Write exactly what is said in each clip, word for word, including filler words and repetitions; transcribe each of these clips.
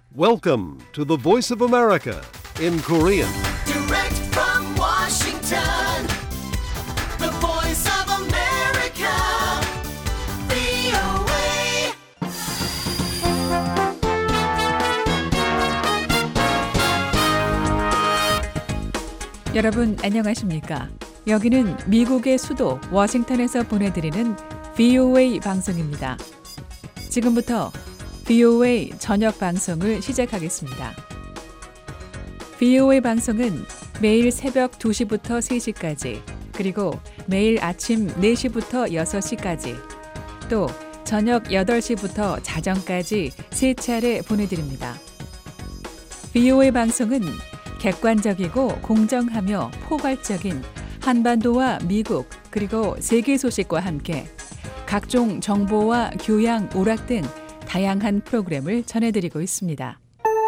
Welcome to the Voice of America in Korean. Direct from Washington, the voice of America, 브이오에이. 여러분 안녕하십니까? 여기는 미국의 수도 워싱턴에서 보내드리는 브이오에이 방송입니다. 지금부터 브이오에이 저녁 방송을 시작하겠습니다. 브이오에이 방송은 매일 새벽 두 시부터 세 시까지, 그리고 매일 아침 네 시부터 여섯 시까지, 또 저녁 여덟 시부터 자정까지 세 차례 보내드립니다. 브이오에이 방송은 객관적이고 공정하며 포괄적인 한반도와 미국 그리고 세계 소식과 함께 각종 정보와 교양, 오락 등 다양한 프로그램을 전해드리고 있습니다.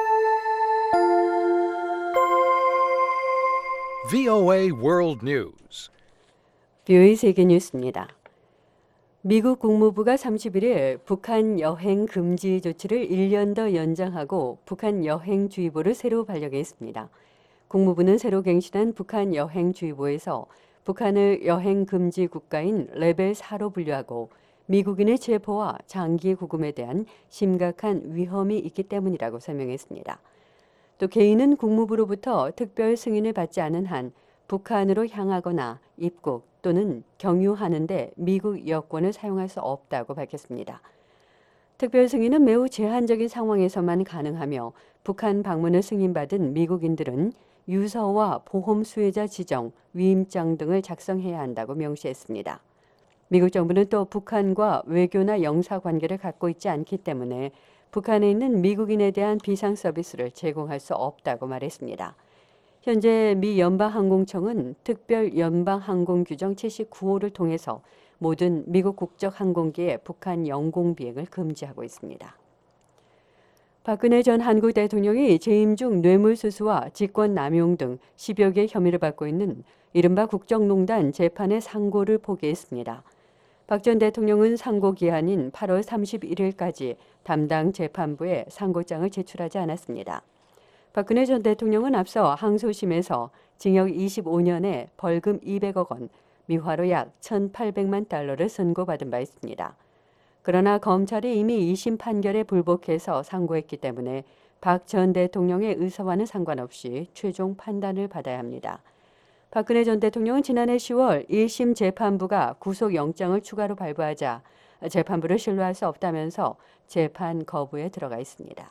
브이오에이 World News. 브이오에이 세계 뉴스입니다. 미국 국무부가 삼십일 일 북한 여행 금지 조치를 일 년 더 연장하고 북한 여행주의보를 새로 발령했습니다. 국무부는 새로 갱신한 북한 여행주의보에서 북한을 여행 금지 국가인 레벨 사로 분류하고 미국인의 체포와 장기 구금에 대한 심각한 위험이 있기 때문이라고 설명했습니다. 또 개인은 국무부로부터 특별 승인을 받지 않은 한 북한으로 향하거나 입국 또는 경유하는 데 미국 여권을 사용할 수 없다고 밝혔습니다. 특별 승인은 매우 제한적인 상황에서만 가능하며 북한 방문을 승인받은 미국인들은 유서와 보험 수혜자 지정, 위임장 등을 작성해야 한다고 명시했습니다. 미국 정부는 또 북한과 외교나 영사 관계를 갖고 있지 않기 때문에 북한에 있는 미국인에 대한 비상 서비스를 제공할 수 없다고 말했습니다. 현재 미 연방항공청은 특별 연방항공 규정 칠십구 호를 통해서 모든 미국 국적 항공기의 북한 영공 비행을 금지하고 있습니다. 박근혜 전 한국 대통령이 재임 중 뇌물수수와 직권남용 등 십여 개 혐의를 받고 있는 이른바 국정농단 재판의 상고를 포기했습니다. 박 전 대통령은 상고 기한인 팔월 삼십일일까지 담당 재판부에 상고장을 제출하지 않았습니다. 박근혜 전 대통령은 앞서 항소심에서 징역 이십오 년에 벌금 이백억 원, 미화로 약 천팔백만 달러를 선고받은 바 있습니다. 그러나 검찰이 이미 이심 판결에 불복해서 상고했기 때문에 박 전 대통령의 의사와는 상관없이 최종 판단을 받아야 합니다. 박근혜 전 대통령은 지난해 시월 일 심 재판부가 구속영장을 추가로 발부하자 재판부를 신뢰할 수 없다면서 재판 거부에 들어가 있습니다.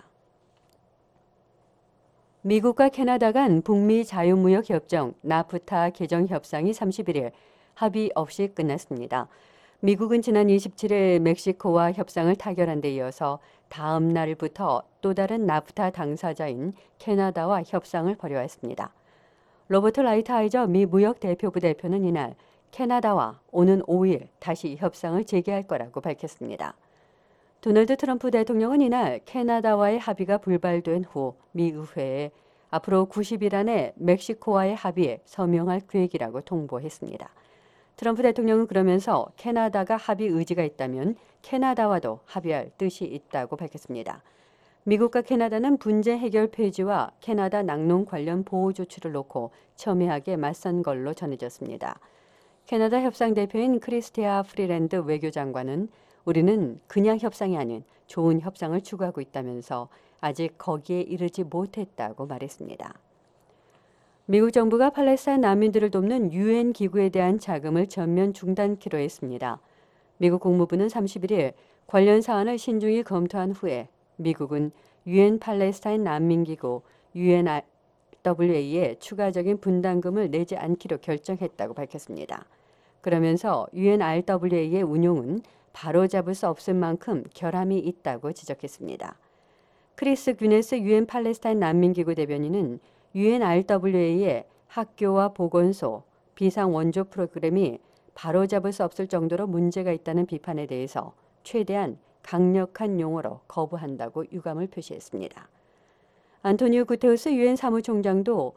미국과 캐나다 간 북미 자유무역협정 나프타 개정 협상이 삼십일 일 합의 없이 끝났습니다. 미국은 지난 이십칠 일 멕시코와 협상을 타결한 데 이어서 다음 날부터 또 다른 나프타 당사자인 캐나다와 협상을 벌여왔습니다. 로버트 라이트하이저 미 무역대표부 대표는 이날 캐나다와 오는 오 일 다시 협상을 재개할 거라고 밝혔습니다. 도널드 트럼프 대통령은 이날 캐나다와의 합의가 불발된 후 미 의회에 앞으로 구십 일 안에 멕시코와의 합의에 서명할 계획이라고 통보했습니다. 트럼프 대통령은 그러면서 캐나다가 합의 의지가 있다면 캐나다와도 합의할 뜻이 있다고 밝혔습니다. 미국과 캐나다는 분쟁 해결 폐지와 캐나다 낙농 관련 보호 조치를 놓고 첨예하게 맞선 걸로 전해졌습니다. 캐나다 협상 대표인 크리스티아 프리랜드 외교장관은 우리는 그냥 협상이 아닌 좋은 협상을 추구하고 있다면서 아직 거기에 이르지 못했다고 말했습니다. 미국 정부가 팔레스타인 난민들을 돕는 유엔 기구에 대한 자금을 전면 중단키로 했습니다. 미국 국무부는 삼십일 일 관련 사안을 신중히 검토한 후에 미국은 유엔 팔레스타인 난민기구 유엔알더블유에이에 추가적인 분담금을 내지 않기로 결정했다고 밝혔습니다. 그러면서 유엔알더블유에이의 운용은 바로잡을 수 없을 만큼 결함이 있다고 지적했습니다. 크리스 규네스 유엔 팔레스타인 난민기구 대변인은 유엔알더블유에이의 학교와 보건소, 비상원조 프로그램이 바로잡을 수 없을 정도로 문제가 있다는 비판에 대해서 최대한 강력한 용어로 거부한다고 유감을 표시했습니다. 안토니오 구테우스 유엔 사무총장도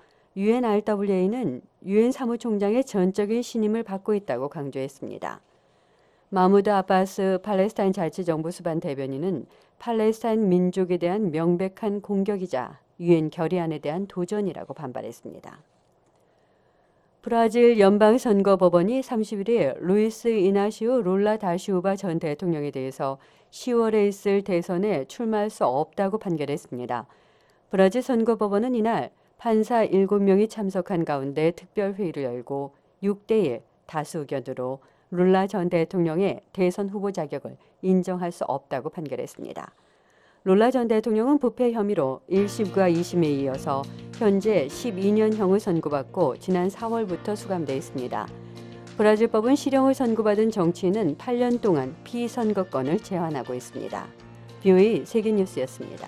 유엔알더블유에이는 유엔 사무총장의 전적인 신임을 받고 있다고 강조했습니다. 마무드 아바스 팔레스타인 자치정부 수반 대변인은 팔레스타인 민족에 대한 명백한 공격이자 유엔 결의안에 대한 도전이라고 반발했습니다. 브라질 연방선거법원이 삼십일 일 루이스 이나시오 룰라 다시우바 전 대통령에 대해서 시월에 있을 대선에 출마할 수 없다고 판결했습니다. 브라질 선거법원은 이날 판사 일곱 명이 참석한 가운데 특별회의를 열고 육 대 일 다수 의견으로 룰라 전 대통령의 대선 후보 자격을 인정할 수 없다고 판결했습니다. 룰라 전 대통령은 부패 혐의로 일 심과 이 심에 이어서 현재 십이 년형을 선고받고 지난 사월부터 수감돼 있습니다. 브라질법은 실형을 선고받은 정치인은 팔 년 동안 피선거권을 제한하고 있습니다. 비오에이 세계뉴스였습니다.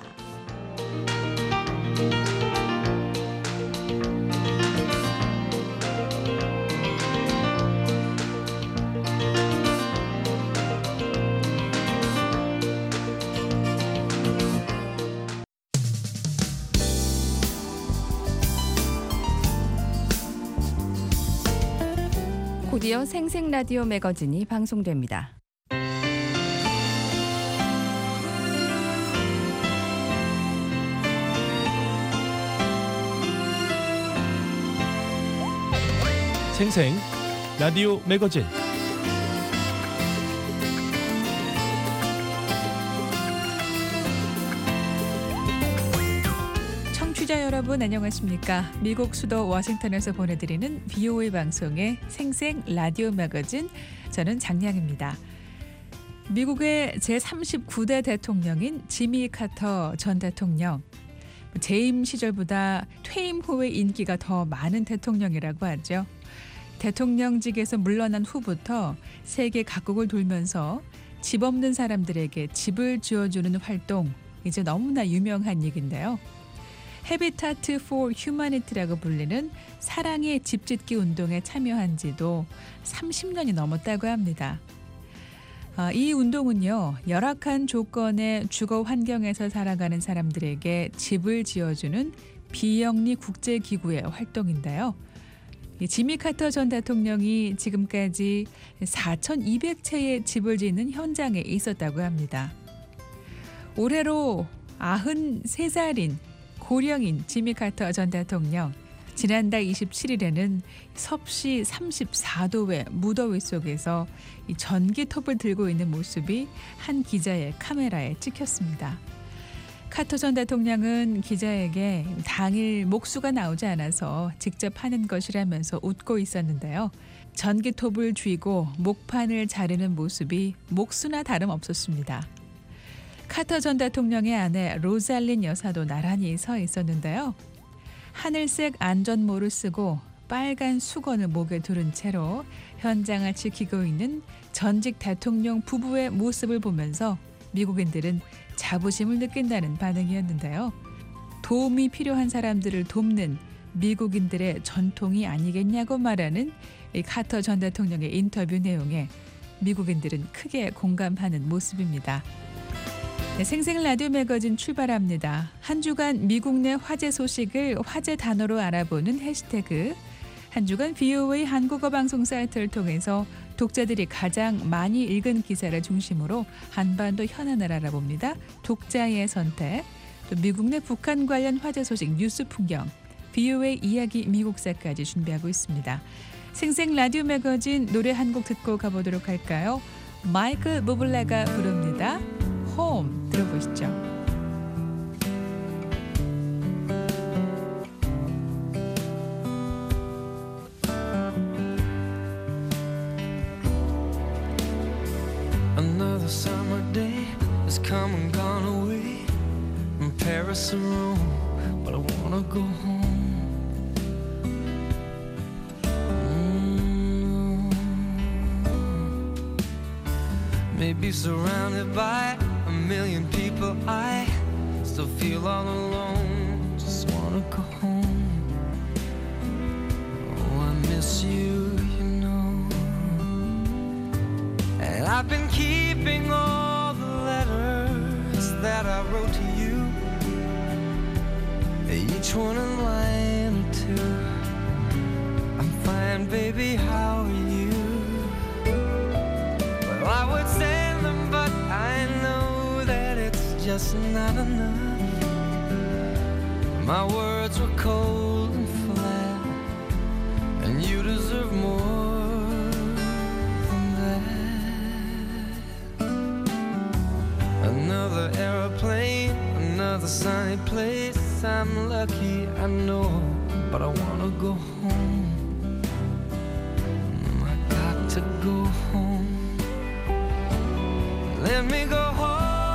곧이어 생생라디오 매거진이 방송됩니다. 생생 라디오 매거진 청취자 여러분 안녕하십니까? 미국 수도 워싱턴에서 보내드리는 비오에이 방송의 생생 라디오 매거진, 저는 장량입니다. 미국의 제삼십구 대 대통령인 지미 카터 전 대통령, 재임 시절보다 퇴임 후의 인기가 더 많은 대통령이라고 하죠. 대통령직에서 물러난 후부터 세계 각국을 돌면서 집 없는 사람들에게 집을 지어주는 활동, 이제 너무나 유명한 얘기인데요. 해비타트 포 휴머니티라고 불리는 사랑의 집짓기 운동에 참여한 지도 삼십 년이 넘었다고 합니다. 이 운동은요, 열악한 조건의 주거 환경에서 살아가는 사람들에게 집을 지어주는 비영리 국제기구의 활동인데요. 지미 카터 전 대통령이 지금까지 사천이백 채의 집을 짓는 현장에 있었다고 합니다. 올해로 아흔세 살인 고령인 지미 카터 전 대통령, 지난달 이십칠 일에는 섭씨 삼십사 도의 무더위 속에서 이 전기톱을 들고 있는 모습이 한 기자의 카메라에 찍혔습니다. 카터 전 대통령은 기자에게 당일 목수가 나오지 않아서 직접 하는 것이라면서 웃고 있었는데요. 전기톱을 쥐고 목판을 자르는 모습이 목수나 다름없었습니다. 카터 전 대통령의 아내 로잘린 여사도 나란히 서 있었는데요. 하늘색 안전모를 쓰고 빨간 수건을 목에 두른 채로 현장을 지키고 있는 전직 대통령 부부의 모습을 보면서 미국인들은 자부심을 느낀다는 반응이었는데요. 도움이 필요한 사람들을 돕는 미국인들의 전통이 아니겠냐고 말하는 이 카터 전 대통령의 인터뷰 내용에 미국인들은 크게 공감하는 모습입니다. 네, 생생 라디오 매거진 출발합니다. 한 주간 미국 내 화제 소식을 화제 단어로 알아보는 해시태그, 한 주간 비오에이 한국어 방송 사이트를 통해서 독자들이 가장 많이 읽은 기사를 중심으로 한반도 현안을 알아봅니다. 독자의 선택, 또 미국 내 북한 관련 화제 소식 뉴스 풍경, 비오에이 이야기 미국사까지 준비하고 있습니다. 생생 라디오 매거진 노래 한 곡 듣고 가보도록 할까요? 마이클 부블레가 부릅니다. 홈 들어보시죠. Another summer day has come and gone away from Paris or Rome, but I wanna go home. Mm. Maybe surrounded by a million people, I still feel all alone. Just wanna go home. Oh, I miss you, you know. And I've been keeping all the letters that I wrote to you, each one in line or two. I'm fine, baby, how are you? Well, I just not enough. My words were cold and flat, and you deserve more than that. Another airplane, another sunny place. I'm lucky, I know, but I wanna go home. I got to go home. Let me go home.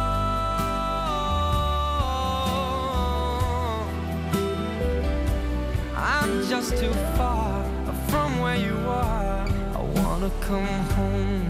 I'm just too far from where you are. I wanna come home.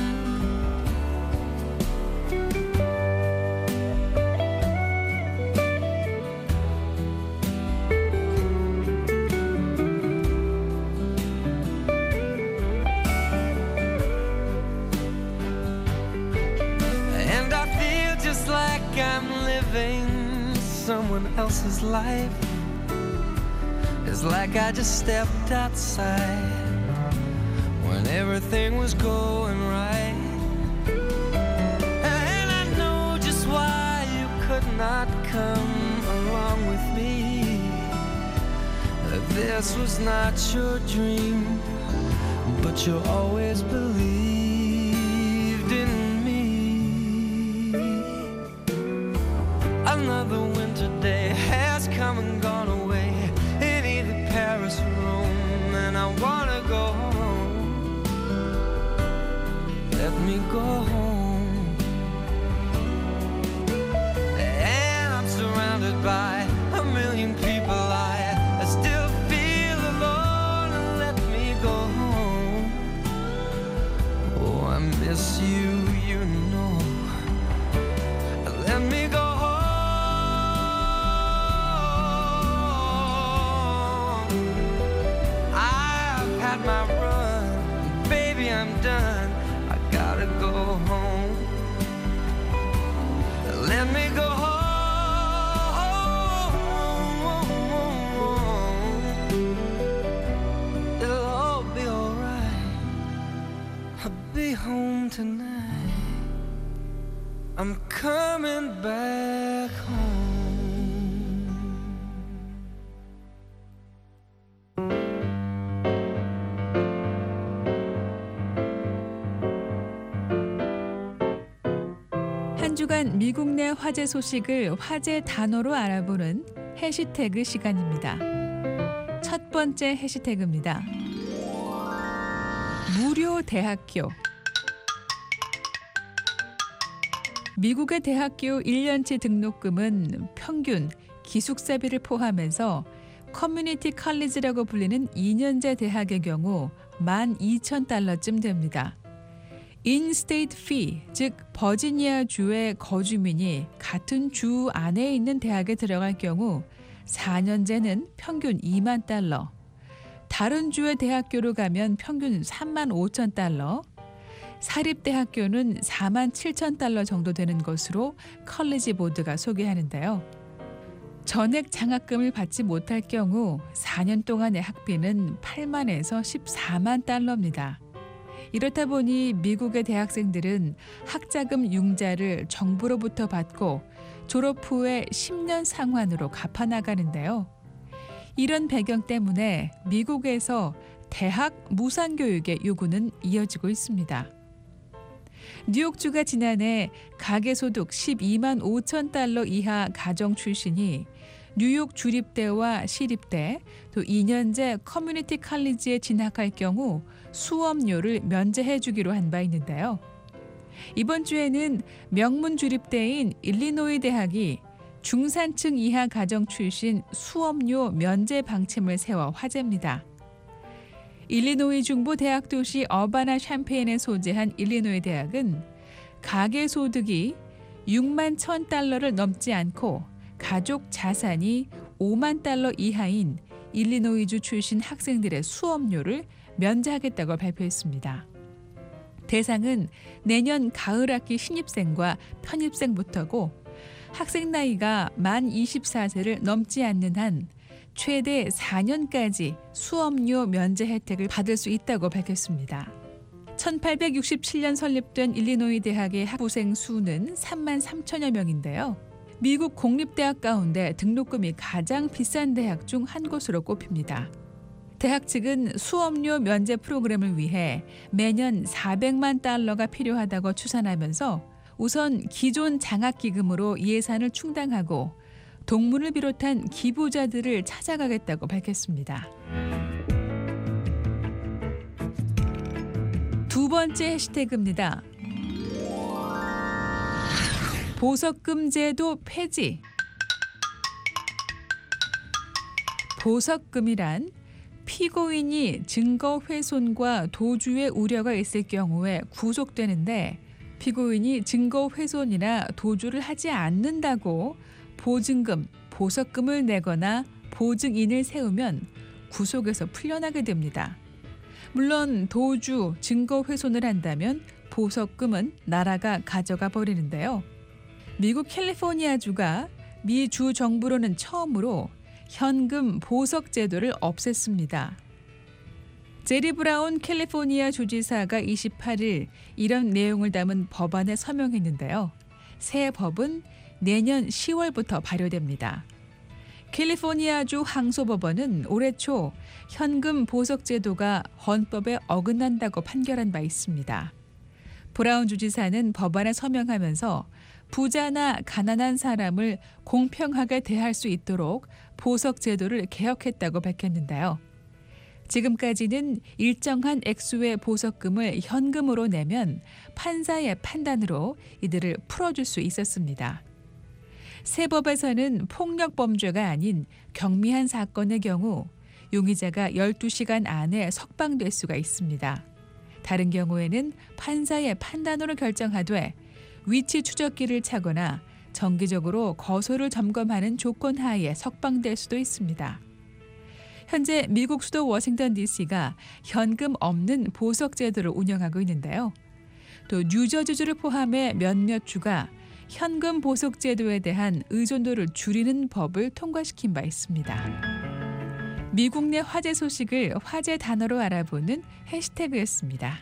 I'm living someone else's life. It's like I just stepped outside when everything was going right. And I know just why you could not come along with me. This was not your dream, but you always believed in me. Another winter day has come and gone away in either Paris or Rome, and I wanna go home. Let me go home. And I'm surrounded by a million people. I, I still feel alone. Let me go home. Oh, I miss you, you know. Let me go home. My run, baby, I'm done. I gotta go home. Let me go home. It'll all be alright. I'll be home tonight. I'm coming back home. 한 주간 미국 내 화제 소식을 화제 단어로 알아보는 해시태그 시간입니다. 첫 번째 해시태그입니다. 무료 대학교. 미국의 대학교 일 년치 등록금은 평균 기숙사비를 포함해서 커뮤니티 칼리지라고 불리는 이 년제 대학의 경우 만 이천 달러쯤 됩니다. 인스테이트 피, 즉 버지니아 주의 거주민이 같은 주 안에 있는 대학에 들어갈 경우 사 년제는 평균 이만 달러, 다른 주의 대학교로 가면 평균 삼만 오천 달러, 사립대학교는 사만 칠천 달러 정도 되는 것으로 컬리지 보드가 소개하는데요. 전액 장학금을 받지 못할 경우 사 년 동안의 학비는 팔만에서 십사만 달러입니다. 이렇다 보니 미국의 대학생들은 학자금 융자를 정부로부터 받고 졸업 후에 십 년 상환으로 갚아나가는데요. 이런 배경 때문에 미국에서 대학 무상교육의 요구는 이어지고 있습니다. 뉴욕주가 지난해 가계소득 십이만 오천 달러 이하 가정 출신이 뉴욕 주립대와 시립대, 또 이 년제 커뮤니티 칼리지에 진학할 경우 수업료를 면제해 주기로 한 바 있는데요. 이번 주에는 명문 주립대인 일리노이 대학이 중산층 이하 가정 출신 수업료 면제 방침을 세워 화제입니다. 일리노이 중부 대학 도시 어바나 샴페인에 소재한 일리노이 대학은 가계소득이 육만 천 달러를 넘지 않고 가족 자산이 오만 달러 이하인 일리노이주 출신 학생들의 수업료를 면제하겠다고 발표했습니다. 대상은 내년 가을 학기 신입생과 편입생부터고 학생 나이가 만 이십사 세를 넘지 않는 한 최대 사 년까지 수업료 면제 혜택을 받을 수 있다고 밝혔습니다. 천팔백육십칠 년 설립된 일리노이 대학의 학부생 수는 삼만 삼천여 명인데요. 미국 공립대학 가운데 등록금이 가장 비싼 대학 중 한 곳으로 꼽힙니다. 대학 측은 수업료 면제 프로그램을 위해 매년 사백만 달러가 필요하다고 추산하면서 우선 기존 장학기금으로 예산을 충당하고 동문을 비롯한 기부자들을 찾아가겠다고 밝혔습니다. 두 번째 해시태그입니다. 보석금 제도 폐지. 보석금이란 피고인이 증거 훼손과 도주의 우려가 있을 경우에 구속되는데 피고인이 증거 훼손이나 도주를 하지 않는다고 보증금, 보석금을 내거나 보증인을 세우면 구속에서 풀려나게 됩니다. 물론 도주, 증거 훼손을 한다면 보석금은 나라가 가져가 버리는데요. 미국 캘리포니아주가 미 주 정부로는 처음으로 현금 보석 제도를 없앴습니다. 제리 브라운 캘리포니아 주지사가 이십팔 일 이런 내용을 담은 법안에 서명했는데요. 새 법은 내년 시월부터 발효됩니다. 캘리포니아주 항소법원은 올해 초 현금 보석 제도가 헌법에 어긋난다고 판결한 바 있습니다. 브라운 주지사는 법안에 서명하면서 부자나 가난한 사람을 공평하게 대할 수 있도록 보석 제도를 개혁했다고 밝혔는데요. 지금까지는 일정한 액수의 보석금을 현금으로 내면 판사의 판단으로 이들을 풀어줄 수 있었습니다. 새 법에서는 폭력 범죄가 아닌 경미한 사건의 경우 용의자가 열두 시간 안에 석방될 수가 있습니다. 다른 경우에는 판사의 판단으로 결정하되 위치 추적기를 차거나 정기적으로 거소를 점검하는 조건 하에 석방될 수도 있습니다. 현재 미국 수도 워싱턴 디씨가 현금 없는 보석 제도를 운영하고 있는데요. 또 뉴저지주를 포함해 몇몇 주가 현금 보석 제도에 대한 의존도를 줄이는 법을 통과시킨 바 있습니다. 미국 내 화제 소식을 화제 단어로 알아보는 해시태그였습니다.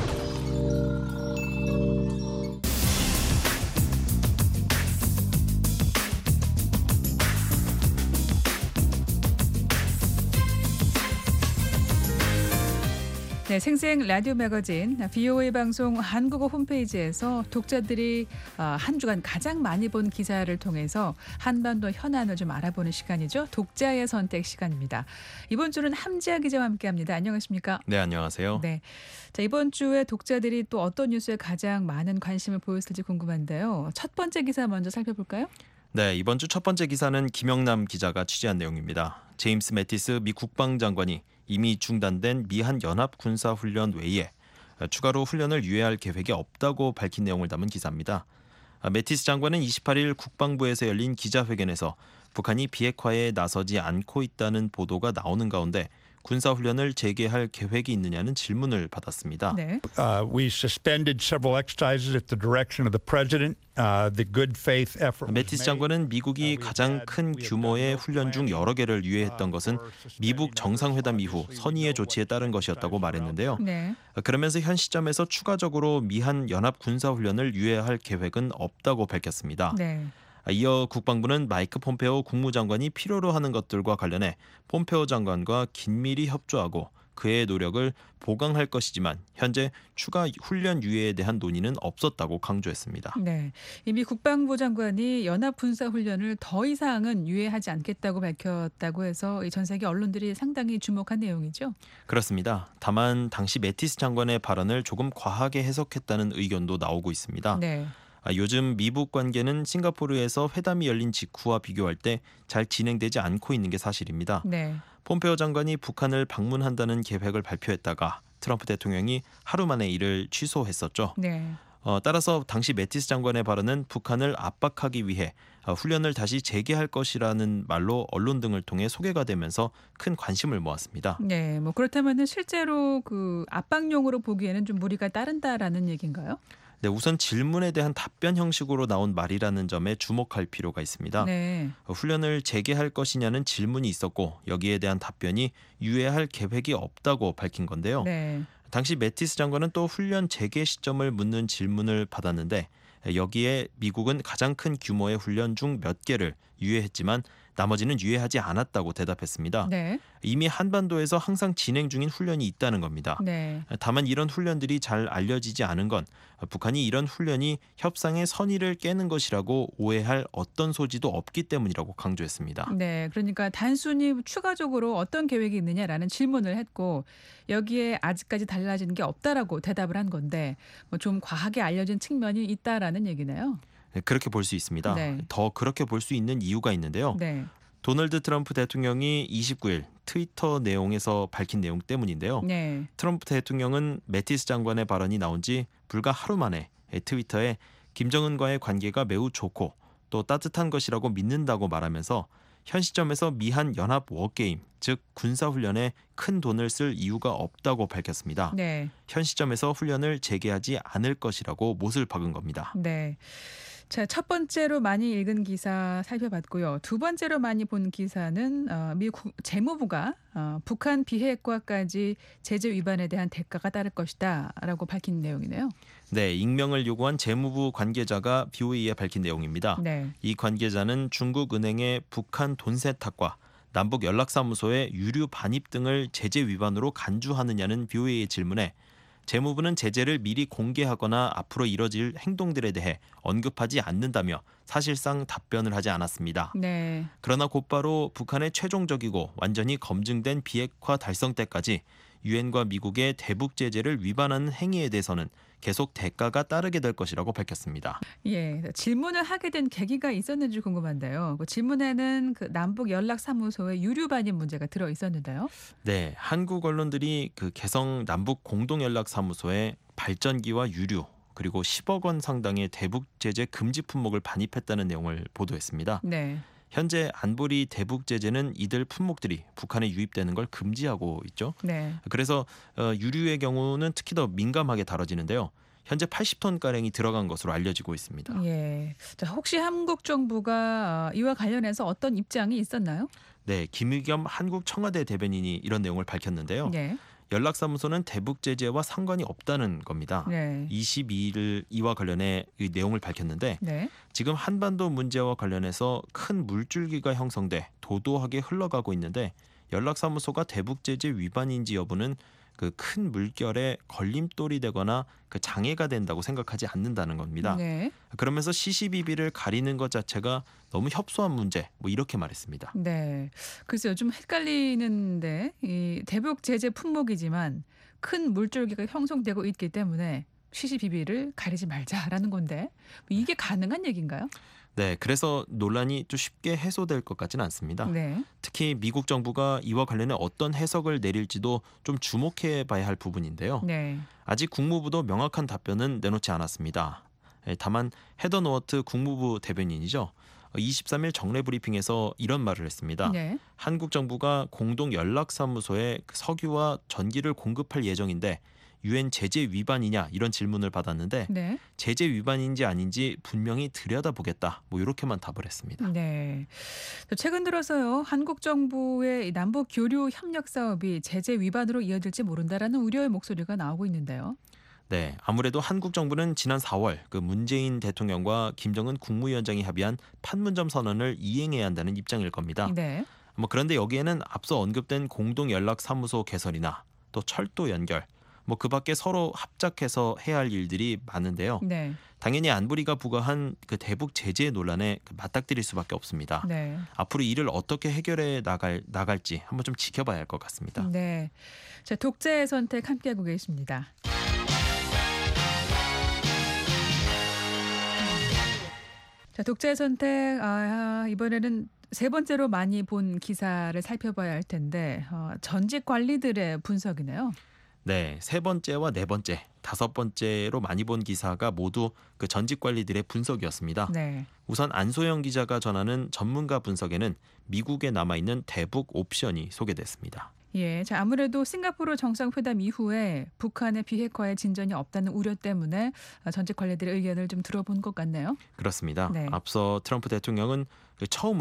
네, 생생 라디오 매거진 브이오에이 방송 한국어 홈페이지에서 독자들이 한 주간 가장 많이 본 기사를 통해서 한반도 현안을 좀 알아보는 시간이죠. 독자의 선택 시간입니다. 이번 주는 함지아 기자와 함께합니다. 안녕하십니까? 네, 안녕하세요. 네, 자, 이번 주에 독자들이 또 어떤 뉴스에 가장 많은 관심을 보였을지 궁금한데요. 첫 번째 기사 먼저 살펴볼까요? 네, 이번 주 첫 번째 기사는 김영남 기자가 취재한 내용입니다. 제임스 매티스 미 국방장관이 이미 중단된 미한 연합군사훈련 외에 추가로 훈련을 유예할 계획이 없다고 밝힌 내용을 담은 기사입니다. 매티스 장관은 이십팔 일 국방부에서 열린 기자회견에서 북한이 비핵화에 나서지 않고 있다는 보도가 나오는 가운데 군사훈련을 재개할 계획이 있느냐는 질문을 받았습니다. 네. Uh, we suspended several exercises at the direction of the president. Uh, the good faith effort. 매티스 장관은 미국이 가장 큰 규모의 훈련 중 여러 개를 유예했던 것은 미국 정상회담 이후 선의의 조치에 따른 것이었다고 말했는데요. 네. 그러면서 현 시점에서 추가적으로 미한 연합 군사훈련을 유예할 계획은 없다고 밝혔습니다. 네. 이어 국방부는 마이크 폼페오 국무장관이 필요로 하는 것들과 관련해 폼페오 장관과 긴밀히 협조하고 그의 노력을 보강할 것이지만 현재 추가 훈련 유예에 대한 논의는 없었다고 강조했습니다. 네, 이미 국방부 장관이 연합 군사 훈련을 더 이상은 유예하지 않겠다고 밝혔다고 해서 전 세계 언론들이 상당히 주목한 내용이죠. 그렇습니다. 다만 당시 매티스 장관의 발언을 조금 과하게 해석했다는 의견도 나오고 있습니다. 네. 요즘 미북 관계는 싱가포르에서 회담이 열린 직후와 비교할 때 잘 진행되지 않고 있는 게 사실입니다. 네. 폼페오 장관이 북한을 방문한다는 계획을 발표했다가 트럼프 대통령이 하루 만에 이를 취소했었죠. 네. 어, 따라서 당시 매티스 장관의 발언은 북한을 압박하기 위해 어, 훈련을 다시 재개할 것이라는 말로 언론 등을 통해 소개가 되면서 큰 관심을 모았습니다. 네, 뭐 그렇다면은 실제로 그 압박용으로 보기에는 좀 무리가 따른다라는 얘기인가요? 네, 우선 질문에 대한 답변 형식으로 나온 말이라는 점에 주목할 필요가 있습니다. 네. 어, 훈련을 재개할 것이냐는 질문이 있었고 여기에 대한 답변이 유예할 계획이 없다고 밝힌 건데요. 네. 당시 매티스 장관은 또 훈련 재개 시점을 묻는 질문을 받았는데 여기에 미국은 가장 큰 규모의 훈련 중 몇 개를 유예했지만 나머지는 유예하지 않았다고 대답했습니다. 네. 이미 한반도에서 항상 진행 중인 훈련이 있다는 겁니다. 네. 다만 이런 훈련들이 잘 알려지지 않은 건 북한이 이런 훈련이 협상의 선의를 깨는 것이라고 오해할 어떤 소지도 없기 때문이라고 강조했습니다. 네, 그러니까 단순히 추가적으로 어떤 계획이 있느냐라는 질문을 했고 여기에 아직까지 달라지는 게 없다라고 대답을 한 건데 뭐 좀 과하게 알려진 측면이 있다라는 얘기네요. 그렇게 볼 수 있습니다. 네. 더 그렇게 볼 수 있는 이유가 있는데요. 네. 도널드 트럼프 대통령이 이십구 일 트위터 내용에서 밝힌 내용 때문인데요. 네. 트럼프 대통령은 매티스 장관의 발언이 나온 지 불과 하루 만에 트위터에 김정은과의 관계가 매우 좋고 또 따뜻한 것이라고 믿는다고 말하면서 현 시점에서 미한 연합 워게임, 즉 군사훈련에 큰 돈을 쓸 이유가 없다고 밝혔습니다. 네. 현 시점에서 훈련을 재개하지 않을 것이라고 못을 박은 겁니다. 네. 자, 첫 번째로 많이 읽은 기사 살펴봤고요. 두 번째로 많이 본 기사는 어, 미국 재무부가 어, 북한 비핵화까지 제재 위반에 대한 대가가 따를 것이다라고 밝힌 내용이네요. 네, 익명을 요구한 재무부 관계자가 비오이에 밝힌 내용입니다. 네. 이 관계자는 중국은행의 북한 돈 세탁과 남북 연락사무소의 유류 반입 등을 제재 위반으로 간주하느냐는 비오이의 질문에 재무부는 제재를 미리 공개하거나 앞으로 이뤄질 행동들에 대해 언급하지 않는다며 사실상 답변을 하지 않았습니다. 네. 그러나 곧바로 북한의 최종적이고 완전히 검증된 비핵화 달성 때까지 유엔과 미국의 대북 제재를 위반하는 행위에 대해서는 계속 대가가 따르게 될 것이라고 밝혔습니다. 예, 질문을 하게 된 계기가 있었는지 궁금한데요. 그 질문에는 그 남북 연락 사무소의 유류 반입 문제가 들어 있었는데요. 네, 한국 언론들이 그 개성 남북 공동 연락 사무소에 발전기와 유류 그리고 십억 원 상당의 대북 제재 금지 품목을 반입했다는 내용을 보도했습니다. 네. 현재 안보리 대북 제재는 이들 품목들이 북한에 유입되는 걸 금지하고 있죠. 네. 그래서 어, 유류의 경우는 특히 더 민감하게 다뤄지는데요. 현재 팔십 톤 가량이 들어간 것으로 알려지고 있습니다. 예. 자, 혹시 한국 정부가 어, 이와 관련해서 어떤 입장이 있었나요? 네, 김의겸 한국 청와대 대변인이 이런 내용을 밝혔는데요. 네. 연락사무소는 대북 제재와 상관이 없다는 겁니다. 네. 이십이 일 이와 관련해 이 내용을 밝혔는데 네. 지금 한반도 문제와 관련해서 큰 물줄기가 형성돼 도도하게 흘러가고 있는데 연락사무소가 대북 제재 위반인지 여부는 그 큰 물결에 걸림돌이 되거나 그 장애가 된다고 생각하지 않는다는 겁니다. 네. 그러면서 시시비비를 가리는 것 자체가 너무 협소한 문제 뭐 이렇게 말했습니다. 네. 글쎄요, 좀 헷갈리는데 이 대북 제재 품목이지만 큰 물줄기가 형성되고 있기 때문에 시시비비를 가리지 말자라는 건데 이게 가능한 얘기인가요? 네, 그래서 논란이 좀 쉽게 해소될 것 같지는 않습니다. 네. 특히 미국 정부가 이와 관련해 어떤 해석을 내릴지도 좀 주목해 봐야 할 부분인데요. 네. 아직 국무부도 명확한 답변은 내놓지 않았습니다. 다만 헤더 노어트 국무부 대변인이죠. 이십삼 일 정례 브리핑에서 이런 말을 했습니다. 네. 한국 정부가 공동 연락사무소에 석유와 전기를 공급할 예정인데 유엔 제재 위반이냐 이런 질문을 받았는데 네. 제재 위반인지 아닌지 분명히 들여다보겠다. 뭐 이렇게만 답을 했습니다. 네. 최근 들어서요, 한국 정부의 남북 교류 협력 사업이 제재 위반으로 이어질지 모른다라는 우려의 목소리가 나오고 있는데요. 네, 아무래도 한국 정부는 지난 사월 그 문재인 대통령과 김정은 국무위원장이 합의한 판문점 선언을 이행해야 한다는 입장일 겁니다. 네. 뭐 그런데 여기에는 앞서 언급된 공동 연락 사무소 개설이나 또 철도 연결 뭐 그밖에 서로 합작해서 해야 할 일들이 많은데요. 네. 당연히 안보리가 부과한 그 대북 제재 논란에 맞닥뜨릴 수밖에 없습니다. 네. 앞으로 이를 어떻게 해결해 나갈 나갈지 한번 좀 지켜봐야 할 것 같습니다. 네. 자, 독자의 선택 함께하고 계십니다. 자, 독자의 선택 아, 이번에는 세 번째로 많이 본 기사를 살펴봐야 할 텐데 어, 전직 관리들의 분석이네요. 네, 세 번째와 네 번째, 다섯 번째로 많이 본 기사가 모두 그 전직 관리들의 분석이었습니다. 네. 우선 안소영 기자가 전하는 전문가 분석에는 미국에 남아있는 대북 옵션이 소개됐습니다. 예, 자, 아무래도 싱가포르 정상회담 이후에 북한의 비핵화에 진전이 없다는 우려 때문에 전직 관리들의 의견을 좀 들어본 것 같네요. 그렇습니다. 네. 앞서 트럼프 대통령은 처음으로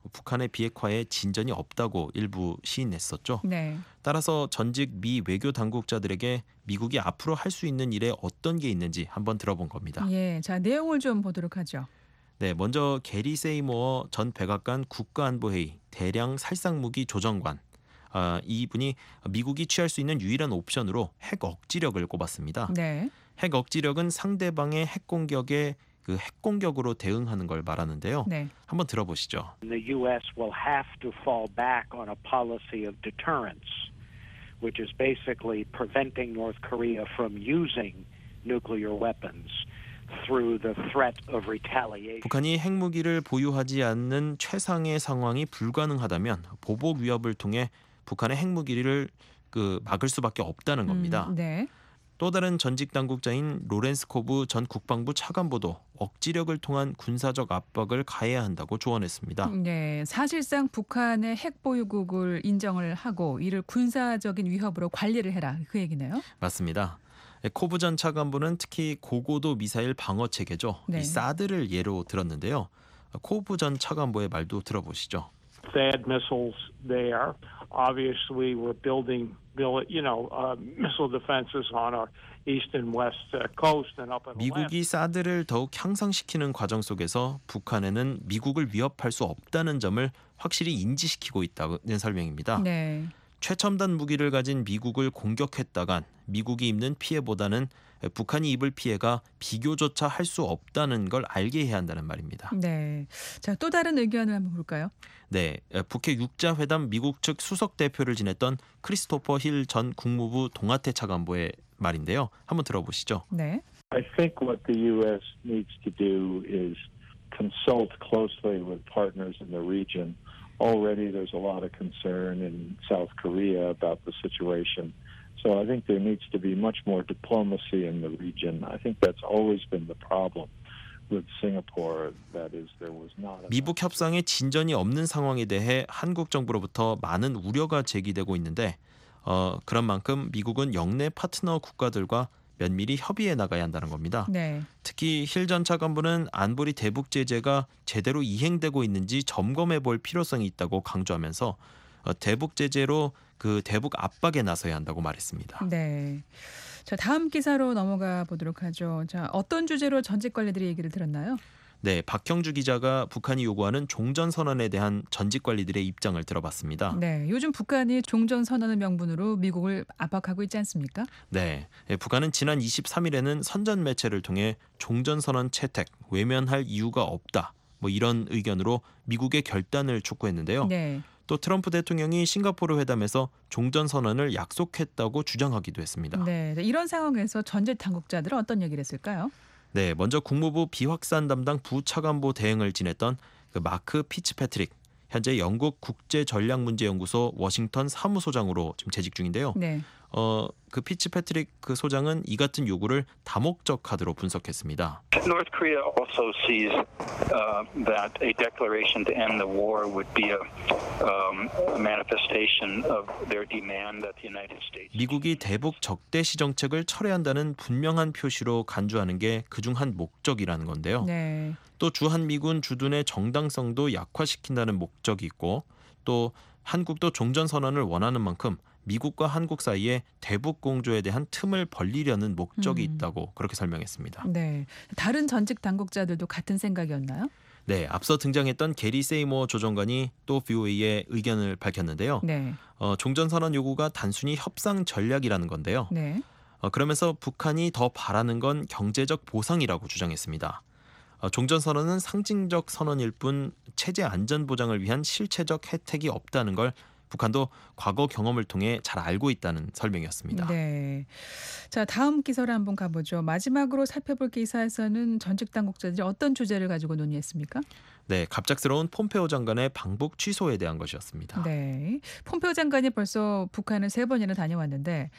북한의 비핵화에 진전이 없다고 일부 시인했었죠. 네. 따라서 전직 미 외교 당국자들에게 미국이 앞으로 할 수 있는 일에 어떤 게 있는지 한번 들어본 겁니다. 예, 자 내용을 좀 보도록 하죠. 네, 먼저 게리 세이모어 전 백악관 국가안보회의 대량 살상무기 조정관. 아, 이분이 미국이 취할 수 있는 유일한 옵션으로 핵 억지력을 꼽았습니다. 네. 핵 억지력은 상대방의 핵 공격에 그 핵 공격으로 대응하는 걸 말하는데요. 네. 한번 들어보시죠. The U S will have to fall back on a policy of deterrence, which is basically preventing North Korea from using nuclear weapons through the threat of retaliation. 북한이 핵무기를 보유하지 않는 최상의 상황이 불가능하다면 보복 위협을 통해 북한의 핵무기를 그 막을 수밖에 없다는 겁니다. 음, 네. 또 다른 전직 당국자인 로렌스 코브 전 국방부 차관보도 억지력을 통한 군사적 압박을 가해야 한다고 조언했습니다. 네, 사실상 북한의 핵 보유국을 인정을 하고 이를 군사적인 위협으로 관리를 해라 그 얘기네요. 맞습니다. 코브 전 차관보는 특히 고고도 미사일 방어 체계죠. 네. 이 사드를 예로 들었는데요. 코브 전 차관보의 말도 들어보시죠. THAAD missiles there. Obviously, we're building, you know, uh, missile defenses on our east and west coast and up in the land. 미국이 사드를 더욱 향상시키는 과정 속에서 북한에는 미국을 위협할 수 없다는 점을 확실히 인지시키고 있다는 설명입니다. 네. 최첨단 무기를 가진 미국을 공격했다간 미국이 입는 피해보다는 북한이 입을 피해가 비교조차 할 수 없다는 걸 알게 해야 한다는 말입니다. 네. 자, 또 다른 의견을 한번 볼까요? 네, 북핵 육자회담 미국 측 수석 대표를 지냈던 크리스토퍼 힐 전 국무부 동아태 차관보의 말인데요. 한번 들어보시죠. 네. I think what the U S needs to do is consult closely with partners in the region. Already there's a lot of concern in South Korea about the situation. So I think there needs to be much more diplomacy in the region. I think that's always been the problem with Singapore. That is, there was not. 미북 협상에 진전이 없는 상황에 대해 한국 정부로부터 많은 우려가 제기되고 있는데 어, 그런 만큼 미국은 영내 파트너 국가들과 면밀히 협의해 나가야 한다는 겁니다. 네. 특히 힐 전 차관보는 안보리 대북 제재가 제대로 이행되고 있는지 점검해 볼 필요성이 있다고 강조하면서 어, 대북 제재로 그 대북 압박에 나서야 한다고 말했습니다. 네. 자, 다음 기사로 넘어가 보도록 하죠. 자, 어떤 주제로 전직 관리들이 얘기를 들었나요? 네, 박형주 기자가 북한이 요구하는 종전선언에 대한 전직 관리들의 입장을 들어봤습니다. 네, 요즘 북한이 종전선언을 명분으로 미국을 압박하고 있지 않습니까? 네, 북한은 지난 이십삼 일에는 선전 매체를 통해 종전선언 채택, 외면할 이유가 없다. 뭐 이런 의견으로 미국의 결단을 촉구했는데요. 네. 또 트럼프 대통령이 싱가포르 회담에서 종전선언을 약속했다고 주장하기도 했습니다. 네, 이런 상황에서 전직 당국자들은 어떤 얘기를 했을까요? 네, 먼저 국무부 비확산 담당 부차관보 대행을 지냈던 그 마크 피츠패트릭, 현재 영국 국제전략문제연구소 워싱턴 사무소장으로 지금 재직 중인데요. 네. 어, 그 피츠패트릭 그 소장은 이 같은 요구를 다목적 카드로 분석했습니다. North Korea also sees uh, that a declaration to end the war would be a, um, a manifestation of their demand that the United States. 미국이 대북 적대시 정책을 철회한다는 분명한 표시로 간주하는 게 그중 한 목적이라는 건데요. 네. 또 주한미군 주둔의 정당성도 약화시킨다는 목적이 있고 또 한국도 종전선언을 원하는 만큼 미국과 한국 사이에 대북 공조에 대한 틈을 벌리려는 목적이 음. 있다고 그렇게 설명했습니다. 네. 다른 전직 당국자들도 같은 생각이었나요? 네, 앞서 등장했던 게리 세이모어 조정관이 또 브이오에이에 의견을 밝혔는데요. 네. 어, 종전선언 요구가 단순히 협상 전략이라는 건데요. 네. 어, 그러면서 북한이 더 바라는 건 경제적 보상이라고 주장했습니다. 어, 종전선언은 상징적 선언일 뿐 체제 안전 보장을 위한 실체적 혜택이 없다는 걸 북한도 과거 경험을 통해 잘 알고 있다는 설명이었습니다. 네. 자, 다음 기사로 한번 가보죠. 마지막으로 살펴볼 기사에서는 전직 당국자들이 어떤 주제를 가지고 논의했습니까? 네, 갑작스러운 폼페오 장관의 방북 취소에 대한 것이었습니다. 네. 폼페오 장관이 벌써 북한을 세 번이나 다녀왔는데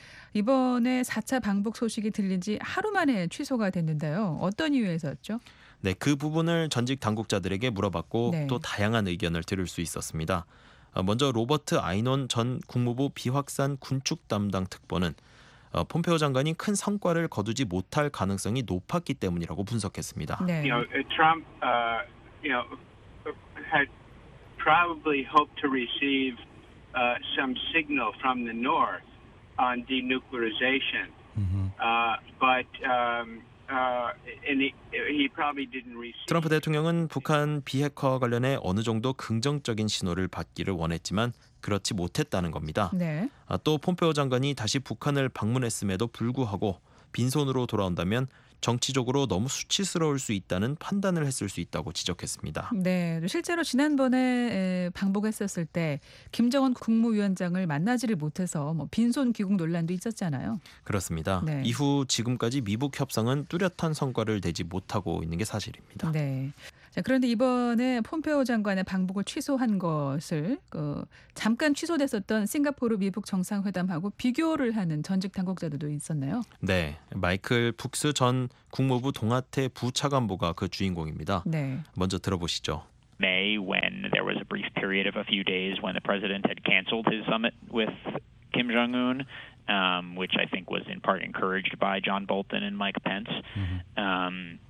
이번에 사 차 방북 소식이 들린 지 하루 만에 취소가 됐는데요. 어떤 이유에서였죠? 네, 그 부분을 전직 당국자들에게 물어봤고 네. 또 다양한 의견을 들을 수 있었습니다. 먼저 로버트 아이논 전 국무부 비확산 군축 담당 특보는 폼페오 장관이 큰 성과를 거두지 못할 가능성이 높았기 때문이라고 분석했습니다. 네. You know, Trump, uh, you know, had probably hope to receive uh, some signal from the North on denuclearization. Mm-hmm. Uh, but um, uh, and he, he probably didn't receive. 트럼프 대통령은 북한 비핵화 관련해 어느 정도 긍정적인 신호를 받기를 원했지만 그렇지 못했다는 겁니다. 네. 아, 또 폼페오 장관이 다시 북한을 방문했음에도 불구하고 빈손으로 돌아온다면 정치적으로 너무 수치스러울 수 있다는 판단을 했을 수 있다고 지적했습니다. 네, 실제로 지난번에 방북했었을 때 김정은 국무위원장을 만나지를 못해서 뭐 빈손 귀국 논란도 있었잖아요. 그렇습니다. 네. 이후 지금까지 미북 협상은 뚜렷한 성과를 내지 못하고 있는 게 사실입니다. 네. 자, 그런데 이번에 폼페오 장관의 방북을 취소한 것을 그 잠깐 취소됐었던 싱가포르 미북 정상회담하고 비교를 하는 전직 당국자들도 있었나요? 네, 마이클 푹스 전 국무부 동아태 부차관보가 그 주인공입니다. 네. 먼저 들어보시죠. May, when there was a brief period of a few days when the president had canceled his summit with Kim Jong-un, um, which I think was in part encouraged by John Bolton and Mike Pence. Mm-hmm. Um,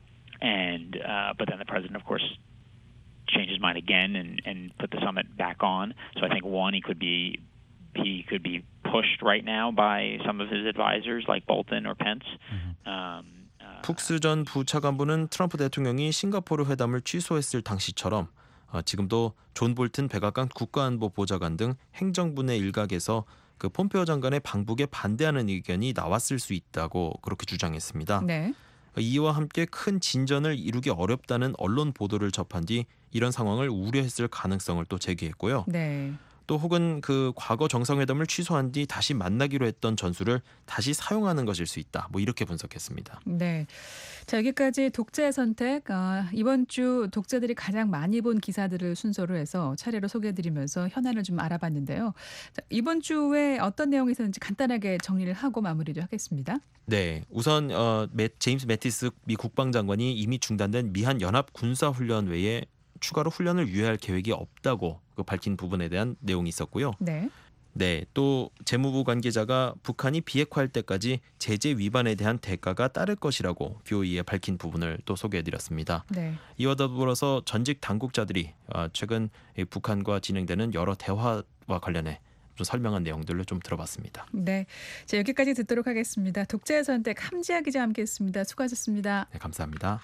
And uh, but then the president, of course, changed his mind again and, and put the summit back on. So I think one, he could be he could be pushed right now by some of his advisors like Bolton or Pence. Mm-hmm. Um, uh, 푹스 전 부차관보는 트럼프 대통령이 싱가포르 회담을 취소했을 당시처럼 어, 지금도 존 볼튼 백악관 국가안보 보좌관 등 행정부 내 일각에서 그 폼페오 장관의 방북에 반대하는 의견이 나왔을 수 있다고 그렇게 주장했습니다. 네. 이와 함께 큰 진전을 이루기 어렵다는 언론 보도를 접한 뒤 이런 상황을 우려했을 가능성을 또 제기했고요. 네. 또 혹은 그 과거 정상회담을 취소한 뒤 다시 만나기로 했던 전술을 다시 사용하는 것일 수 있다. 뭐 이렇게 분석했습니다. 네. 자, 여기까지 독자의 선택. 아, 이번 주 독자들이 가장 많이 본 기사들을 순서로 해서 차례로 소개해드리면서 현안을 좀 알아봤는데요. 자, 이번 주에 어떤 내용이 있었는지 간단하게 정리를 하고 마무리를 하겠습니다. 네, 우선 어, 매, 제임스 매티스 미 국방장관이 이미 중단된 미한 연합 군사훈련 외에 추가로 훈련을 유예할 계획이 없다고 그 밝힌 부분에 대한 내용이 있었고요. 네. 네, 또 재무부 관계자가 북한이 비핵화할 때까지 제재 위반에 대한 대가가 따를 것이라고 비오이에 밝힌 부분을 또 소개해드렸습니다. 네. 이와 더불어서 전직 당국자들이 최근 북한과 진행되는 여러 대화와 관련해 좀 설명한 내용들을 좀 들어봤습니다. 네, 자, 여기까지 듣도록 하겠습니다. 독자의 선택 함지아 기자와 함께했습니다. 수고하셨습니다. 네, 감사합니다.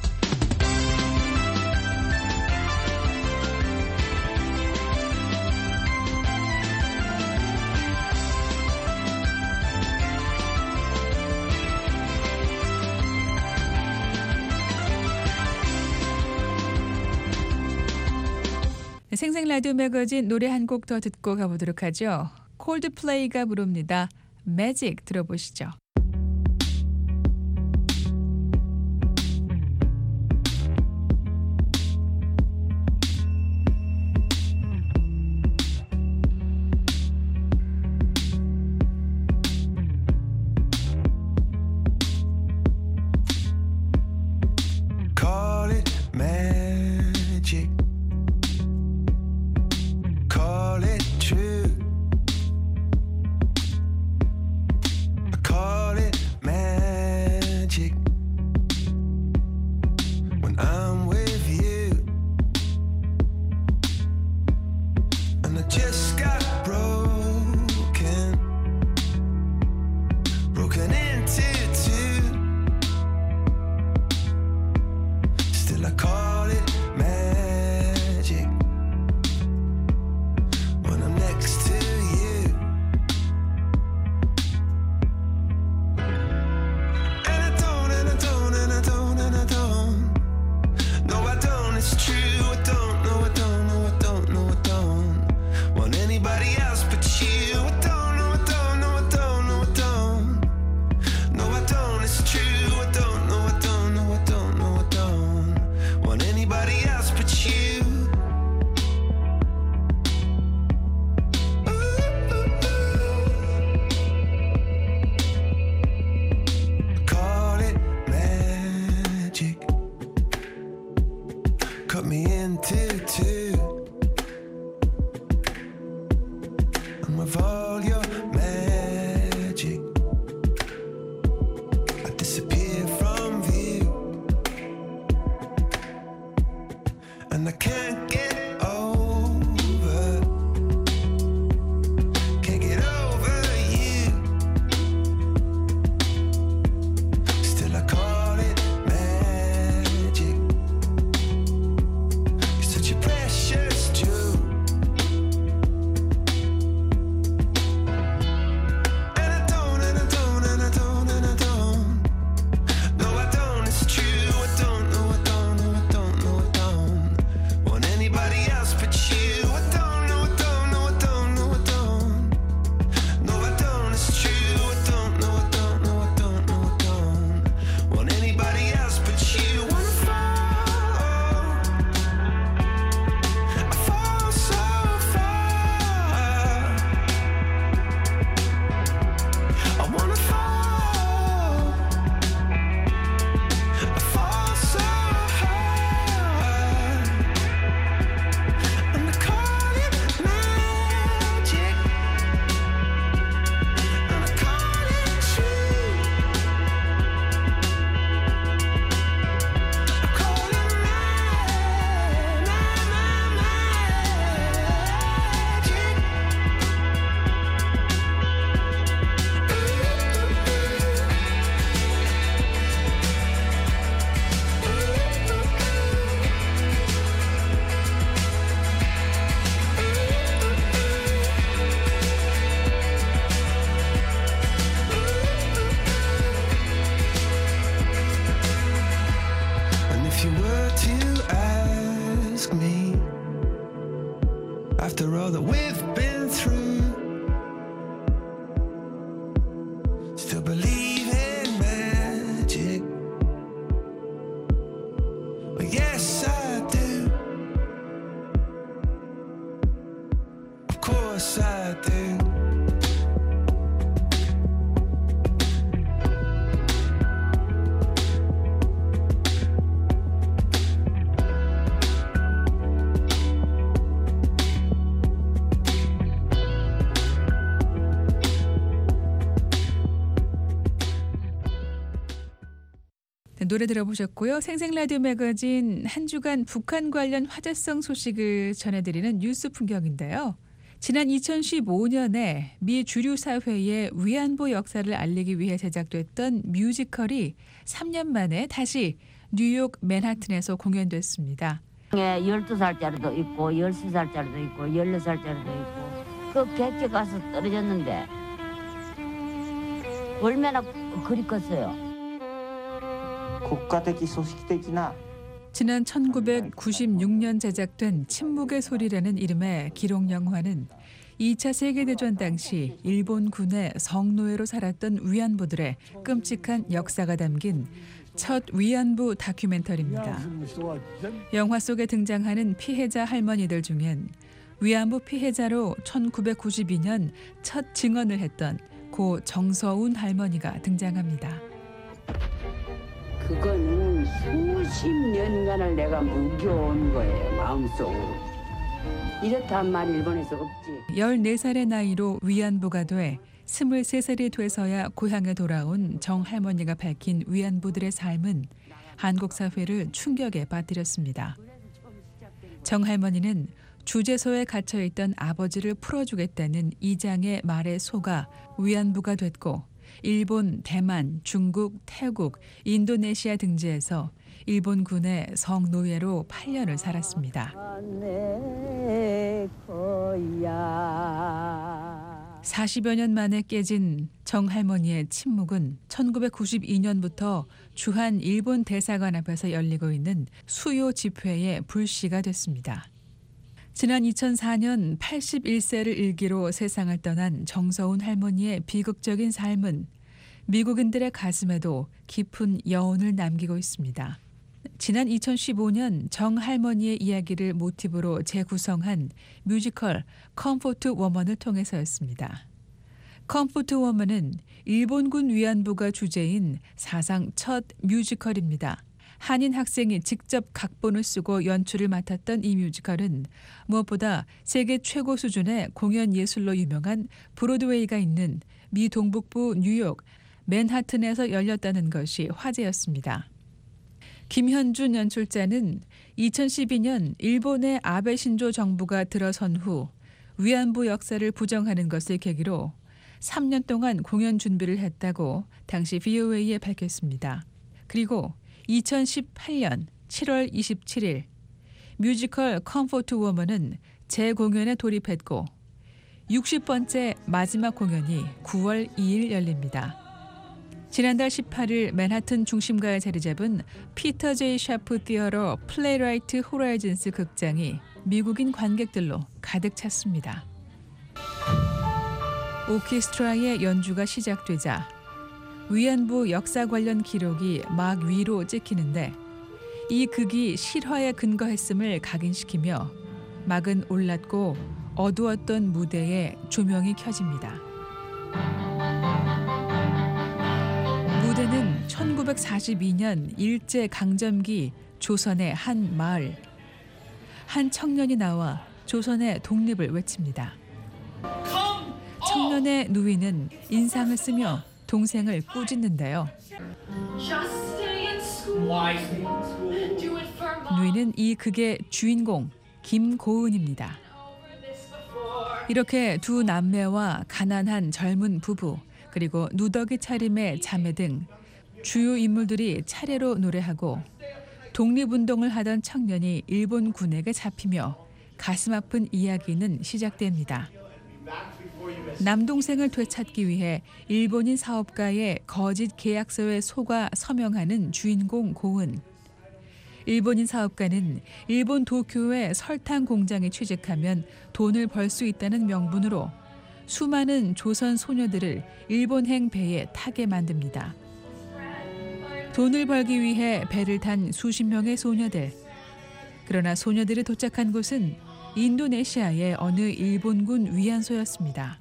생생 라디오 매거진 노래 한 곡 더 듣고 가보도록 하죠. 콜드플레이가 부릅니다. 매직 들어보시죠. Call it magic. Call it true. I call it magic. When I'm with you, and I just got broken, broken into two. Still I call it magic when I'm next to you. And I don't, and I don't, and I don't, and I don't. No, I don't, it's true. I don't, no, I don't, no, I don't, no, I don't want anybody else but after all that we've been through. Still believe in magic. Well, yes, I do. Of course I do. 노래 들어보셨고요. 생생라디오 매거진 한 주간 북한 관련 화제성 소식을 전해드리는 뉴스 풍경인데요. 지난 이천십오 년에 미 주류 사회의 위안부 역사를 알리기 위해 제작됐던 뮤지컬이 삼 년 만에 다시 뉴욕 맨하튼에서 공연됐습니다. 열두 살짜리도 있고 열세 살짜리도 있고 열네 살짜리도 있고 그 객지 가서 떨어졌는데 얼마나 그리 컸어요. 국가적 소식적이나 지난 천구백구십육 년 제작된 침묵의 소리라는 이름의 기록 영화는 이 차 세계대전 당시 일본군의 성노예로 살았던 위안부들의 끔찍한 역사가 담긴 첫 위안부 다큐멘터리입니다. 영화 속에 등장하는 피해자 할머니들 중엔 위안부 피해자로 천구백구십이 년 첫 증언을 했던 고 정서운 할머니가 등장합니다. 그거는 수십 년간을 내가 묵혀온 거예요, 마음속으로. 이렇단 말이 일본에서 없지. 열네 살의 나이로 위안부가 돼 스물세 살이 돼서야 고향에 돌아온 정 할머니가 밝힌 위안부들의 삶은 한국 사회를 충격에 빠뜨렸습니다. 정 할머니는 주재소에 갇혀있던 아버지를 풀어주겠다는 이장의 말에 속아 위안부가 됐고 일본, 대만, 중국, 태국, 인도네시아 등지에서 일본군의 성노예로 팔 년을 살았습니다. 사십여 년 만에 깨진 정 할머니의 침묵은 천구백구십이 년부터 주한 일본 대사관 앞에서 열리고 있는 수요 집회의 불씨가 됐습니다. 지난 이천사 년 팔십일 세를 일기로 세상을 떠난 정서운 할머니의 비극적인 삶은 미국인들의 가슴에도 깊은 여운을 남기고 있습니다. 지난 이천십오 년 정 할머니의 이야기를 모티브로 재구성한 뮤지컬 컴포트 워먼을 통해서였습니다. 컴포트 워먼은 일본군 위안부가 주제인 사상 첫 뮤지컬입니다. 한인 학생이 직접 각본을 쓰고 연출을 맡았던 이 뮤지컬은 무엇보다 세계 최고 수준의 공연 예술로 유명한 브로드웨이가 있는 미 동북부 뉴욕 맨하튼에서 열렸다는 것이 화제였습니다. 김현준 연출자는 이천십이 년 일본의 아베 신조 정부가 들어선 후 위안부 역사를 부정하는 것을 계기로 삼 년 동안 공연 준비를 했다고 당시 브이오에이에 밝혔습니다. 그리고 이천십팔 년 칠월 이십칠일 뮤지컬 컴포트 워먼은 재공연에 돌입했고 육십 번째 마지막 공연이 구월 이일 열립니다. 지난달 십팔일 맨하튼 중심가에 자리 잡은 피터 제이 샤프 티어러 플레이라이트 호라이즌스 극장이 미국인 관객들로 가득 찼습니다. 오케스트라의 연주가 시작되자 위안부 역사 관련 기록이 막 위로 찍히는데 이 극이 실화에 근거했음을 각인시키며 막은 올랐고 어두웠던 무대에 조명이 켜집니다. 무대는 천구백사십이 년 일제강점기 조선의 한 마을. 한 청년이 나와 조선의 독립을 외칩니다. 청년의 누이는 인상을 쓰며 동생을 꾸짖는데요. 누이는 이 극의 주인공 김고은입니다. 이렇게 두 남매와 가난한 젊은 부부 그리고 누더기 차림의 자매 등 주요 인물들이 차례로 노래하고 독립운동을 하던 청년이 일본 군에게 잡히며 가슴 아픈 이야기는 시작됩니다. 남동생을 되찾기 위해 일본인 사업가의 거짓 계약서에 속아 서명하는 주인공 고은. 일본인 사업가는 일본 도쿄의 설탕 공장에 취직하면 돈을 벌 수 있다는 명분으로 수많은 조선 소녀들을 일본행 배에 타게 만듭니다. 돈을 벌기 위해 배를 탄 수십 명의 소녀들. 그러나 소녀들이 도착한 곳은 인도네시아의 어느 일본군 위안소였습니다.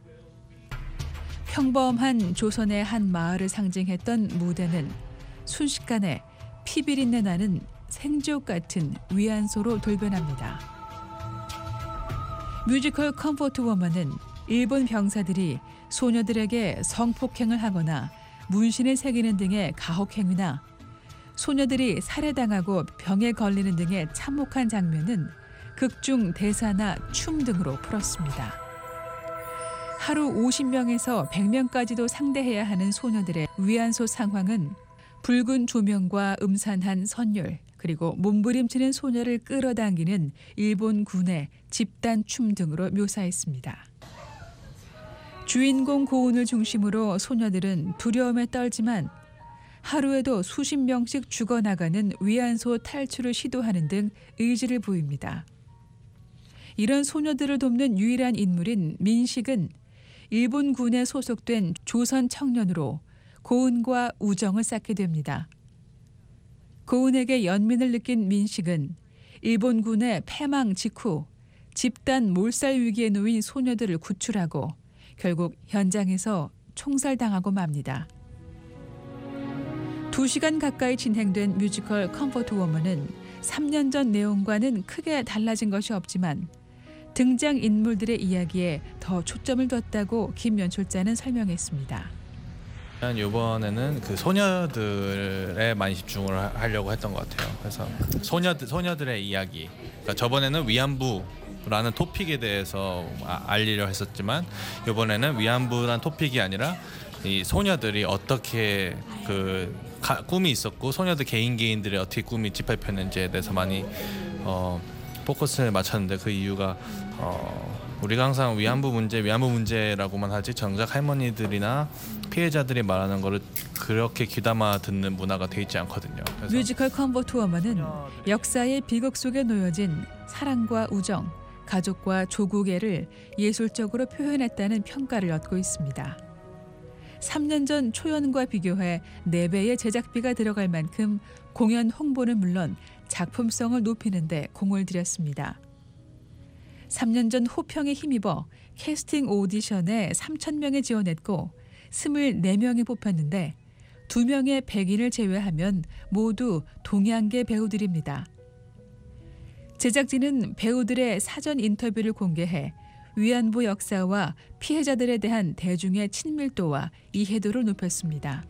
평범한 조선의 한 마을을 상징했던 무대는 순식간에 피비린내 나는 생지옥 같은 위안소로 돌변합니다. 뮤지컬 컴포트 워먼은 일본 병사들이 소녀들에게 성폭행을 하거나 문신을 새기는 등의 가혹행위나 소녀들이 살해당하고 병에 걸리는 등의 참혹한 장면은 극중 대사나 춤 등으로 풀었습니다. 하루 오십 명에서 백 명까지도 상대해야 하는 소녀들의 위안소 상황은 붉은 조명과 음산한 선율, 그리고 몸부림치는 소녀를 끌어당기는 일본 군의 집단 춤 등으로 묘사했습니다. 주인공 고은을 중심으로 소녀들은 두려움에 떨지만 하루에도 수십 명씩 죽어나가는 위안소 탈출을 시도하는 등 의지를 보입니다. 이런 소녀들을 돕는 유일한 인물인 민식은 일본 군에 소속된 조선 청년으로 고은과 우정을 쌓게 됩니다. 고은에게 연민을 느낀 민식은 일본 군의 패망 직후 집단 몰살 위기에 놓인 소녀들을 구출하고 결국 현장에서 총살당하고 맙니다. 두 시간 가까이 진행된 뮤지컬 컴포트 워먼은 삼 년 전 내용과는 크게 달라진 것이 없지만 등장인물들의 이야기에 더 초점을 뒀다고 김 연출자는 설명했습니다. 이번에는 그 소녀들에 많이 집중을 하- 하려고 했던 것 같아요. 그래서 소녀들, 소녀들의 이야기. 그러니까 저번에는 위안부라는 토픽에 대해서 아, 알리려 했었지만 이번에는 위안부라는 토픽이 아니라 이 소녀들이 어떻게 그 가, 꿈이 있었고 소녀들 개인 개인들의 어떻게 꿈이 짓밟혔는지에 대해서 많이 어, 포커스를 맞췄는데 그 이유가 어, 우리가 항상 위안부 문제, 위안부 문제라고만 하지 정작 할머니들이나 피해자들이 말하는 거를 그렇게 귀담아 듣는 문화가 돼 있지 않거든요. 그래서 뮤지컬 컴포트 워먼은 역사의 비극 속에 놓여진 사랑과 우정, 가족과 조국애를 예술적으로 표현했다는 평가를 얻고 있습니다. 삼 년 전 초연과 비교해 네 배의 제작비가 들어갈 만큼 공연 홍보는 물론 작품성을 높이는 데 공을 들였습니다. 삼 년 전 호평에 힘입어 캐스팅 오디션에 삼천 명이 지원했고 스물네 명이 뽑혔는데 두 명의 백인을 제외하면 모두 동양계 배우들입니다. 제작진은 배우들의 사전 인터뷰를 공개해 위안부 역사와 피해자들에 대한 대중의 친밀도와 이해도를 높였습니다.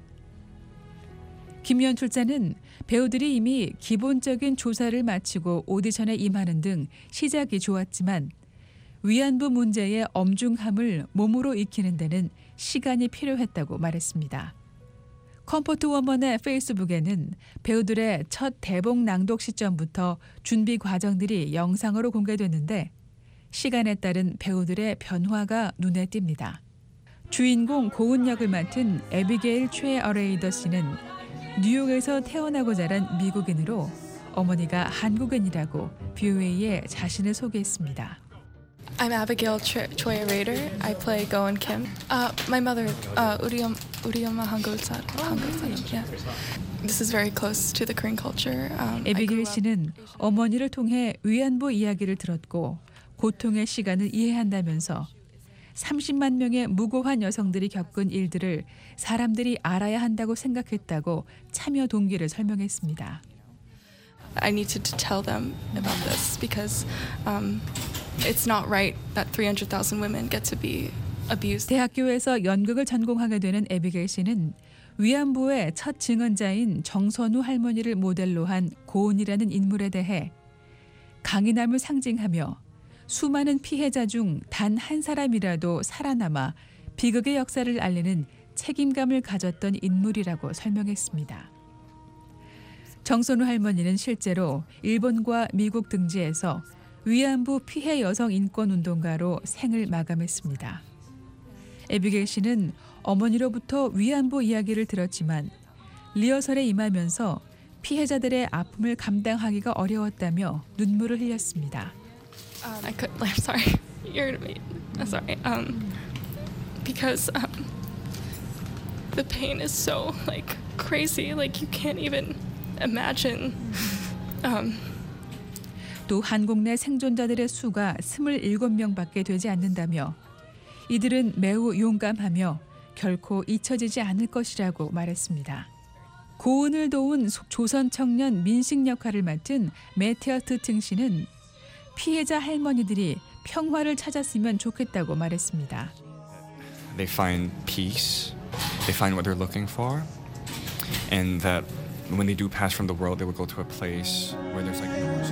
김 연출자는 배우들이 이미 기본적인 조사를 마치고 오디션에 임하는 등 시작이 좋았지만 위안부 문제의 엄중함을 몸으로 익히는 데는 시간이 필요했다고 말했습니다. 컴포트 워먼의 페이스북에는 배우들의 첫 대본 낭독 시점부터 준비 과정들이 영상으로 공개됐는데 시간에 따른 배우들의 변화가 눈에 띕니다. 주인공 고은 역을 맡은 에비게일 최 어레이더 씨는 뉴욕에서 태어나고 자란 미국인으로 어머니가 한국인이라고 뷰에이에 자신을 소개했습니다. I'm Abigail Ch- Choi Raider. I play Goen Kim. Uh, my mother, uh, 우리 엄 우리 엄마 한국 사 한국 사람. Yeah. This is very close to the Korean culture. Um, I grew 에비게일 up- 씨는 어머니를 통해 위안부 이야기를 들었고 고통의 시간을 이해한다면서 삼십만 명의 무고한 여성들이 겪은 일들을 사람들이 알아야 한다고 생각했다고 참여 동기를 설명했습니다. I needed to tell them about this because um, it's not right that three hundred thousand women get to be abused. 대학교에서 연극을 전공하게 되는 에비게일 씨는 위안부의 첫 증언자인 정선우 할머니를 모델로 한 고은이라는 인물에 대해 강인함을 상징하며 수많은 피해자 중 단 한 사람이라도 살아남아 비극의 역사를 알리는 책임감을 가졌던 인물이라고 설명했습니다. 정선우 할머니는 실제로 일본과 미국 등지에서 위안부 피해 여성 인권 운동가로 생을 마감했습니다. 에비게일 씨는 어머니로부터 위안부 이야기를 들었지만 리허설에 임하면서 피해자들의 아픔을 감당하기가 어려웠다며 눈물을 흘렸습니다. Um, I could. I'm sorry. You're gonna be. I'm sorry. Um, because um, the pain is so like crazy. Like you can't even imagine. Um. 또 한국 내 생존자들의 수가 스물일곱 명밖에 되지 않는다며 이들은 매우 용감하며 결코 잊혀지지 않을 것이라고 말했습니다. 고은을 도운 조선 청년 민식 역할을 맡은 매티어스 팅 씨는 피해자 할머니들이 평화를 찾았으면 좋겠다고 말했습니다. They find peace, they find what they're looking for, and that when they do pass from the world, they will go to a place where there's like no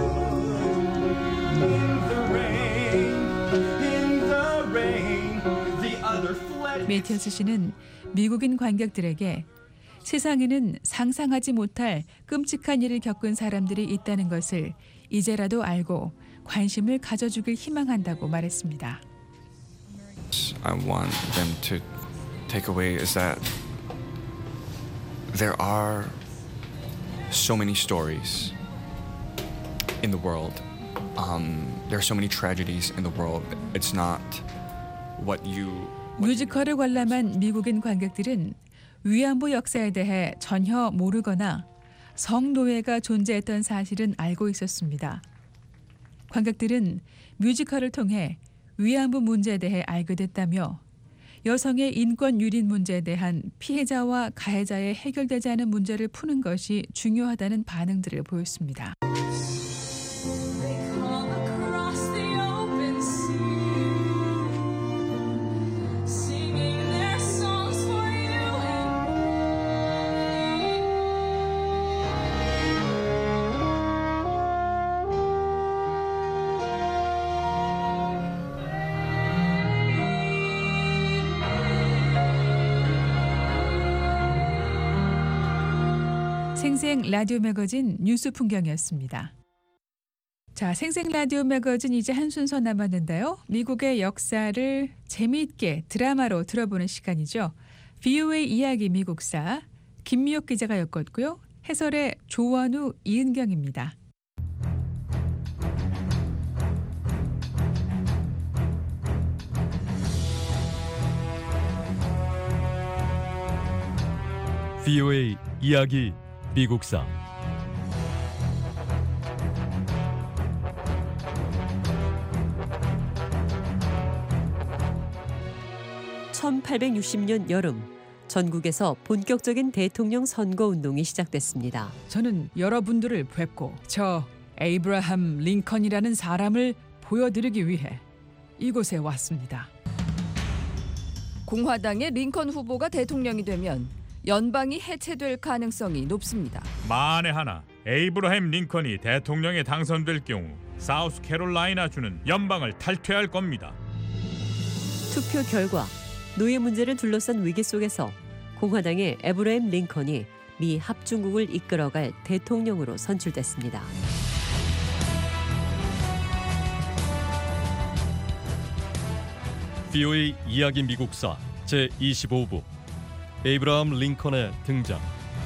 매티어스 씨는 미국인 관객들에게 세상에는 상상하지 못할 끔찍한 일을 겪은 사람들이 있다는 것을 이제라도 알고 관심을 가져주길 희망한다고 말했습니다. I want them to take away is that there are so many stories in the world. Um, there are so many tragedies in the world. It's not what you. 뮤지컬을 관람한 미국인 관객들은 위안부 역사에 대해 전혀 모르거나 성노예가 존재했던 사실은 알고 있었습니다. 관객들은 뮤지컬을 통해 위안부 문제에 대해 알게 됐다며 여성의 인권 유린 문제에 대한 피해자와 가해자의 해결되지 않은 문제를 푸는 것이 중요하다는 반응들을 보였습니다. 생생 라디오 매거진 뉴스 풍경이었습니다. 자, 생생 라디오 매거진 이제 한 순서 남았는데요. 미국의 역사를 재미있게 드라마로 들어보는 시간이죠. 브이오에이 이야기 미국사 김미옥 기자가 엮었고요. 해설의 조원우, 이은경입니다. 브이오에이 이야기 미국사 천팔백육십 년 여름 전국에서 본격적인 대통령 선거 운동이 시작됐습니다. 저는 여러분들을 뵙고 저 에이브라함 링컨이라는 사람을 보여드리기 위해 이곳에 왔습니다. 공화당의 링컨 후보가 대통령이 되면 연방이 해체될 가능성이 높습니다. 만에 하나 에이브러햄 링컨이 대통령에 당선될 경우 사우스캐롤라이나주는 연방을 탈퇴할 겁니다. 투표 결과 노예 문제를 둘러싼 위기 속에서 공화당의 에브러햄 링컨이 미 합중국을 이끌어갈 대통령으로 선출됐습니다. 브이오에이 이야기 미국사 제이십오 부 에이브라함 링컨의 등장.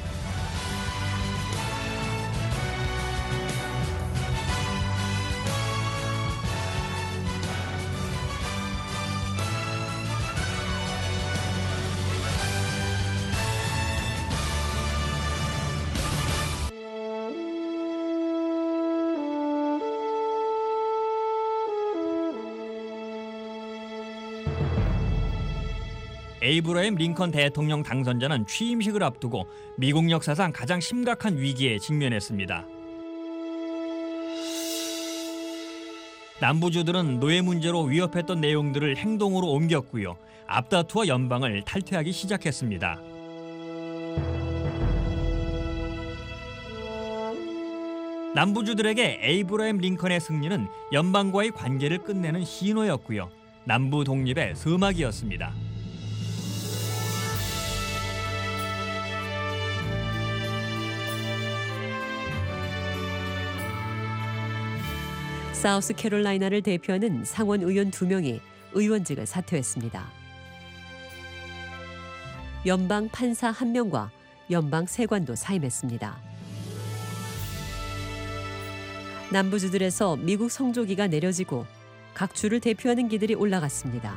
에이브러햄 링컨 대통령 당선자는 취임식을 앞두고 미국 역사상 가장 심각한 위기에 직면했습니다. 남부주들은 노예 문제로 위협했던 내용들을 행동으로 옮겼고요. 앞다투어 연방을 탈퇴하기 시작했습니다. 남부주들에게 에이브러햄 링컨의 승리는 연방과의 관계를 끝내는 신호였고요. 남부 독립의 서막이었습니다. 사우스캐롤라이나를 대표하는 상원 의원 두 명이 의원직을 사퇴했습니다. 연방 판사 한 명과 연방 세관도 사임했습니다. 남부주들에서 미국 성조기가 내려지고 각 주를 대표하는 기들이 올라갔습니다.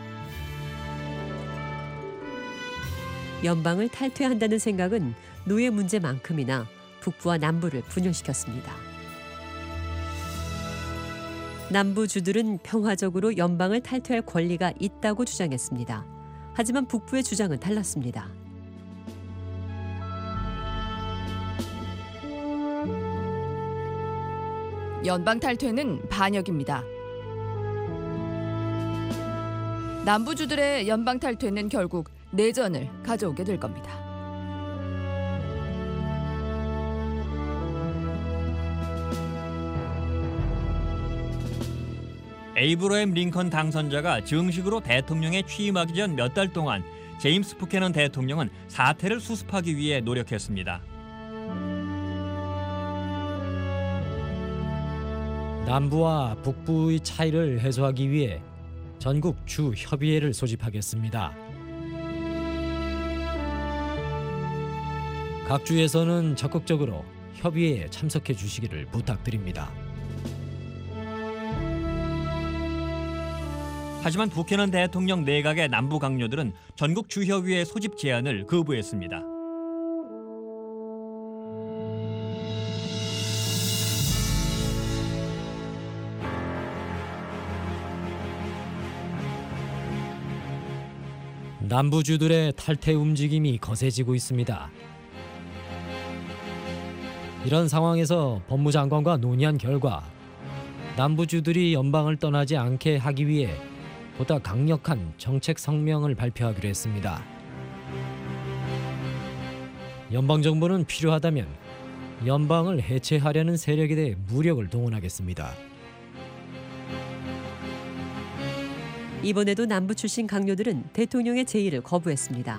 연방을 탈퇴한다는 생각은 노예 문제만큼이나 북부와 남부를 분열시켰습니다. 남부주들은 평화적으로 연방을 탈퇴할 권리가 있다고 주장했습니다. 하지만 북부의 주장은 달랐습니다. 연방 탈퇴는 반역입니다. 남부주들의 연방 탈퇴는 결국 내전을 가져오게 될 겁니다. 에이브러햄 링컨 당선자가 정식으로 대통령에 취임하기 전 몇 달 동안 제임스 부캐넌 대통령은 사태를 수습하기 위해 노력했습니다. 남부와 북부의 차이를 해소하기 위해 전국 주 협의회를 소집하겠습니다. 각 주에서는 적극적으로 협의회에 참석해 주시기를 부탁드립니다. 하지만 부캐넌 대통령 내각의 남부 강요들은 전국 주협의회 소집 제안을 거부했습니다. 남부주들의 탈퇴 움직임이 거세지고 있습니다. 이런 상황에서 법무장관과 논의한 결과 남부주들이 연방을 떠나지 않게 하기 위해 보다 강력한 정책 성명을 발표하기로 했습니다. 연방정부는 필요하다면 연방을 해체하려는 세력에 대해 무력을 동원하겠습니다. 이번에도 남부 출신 강요들은 대통령의 제의를 거부했습니다.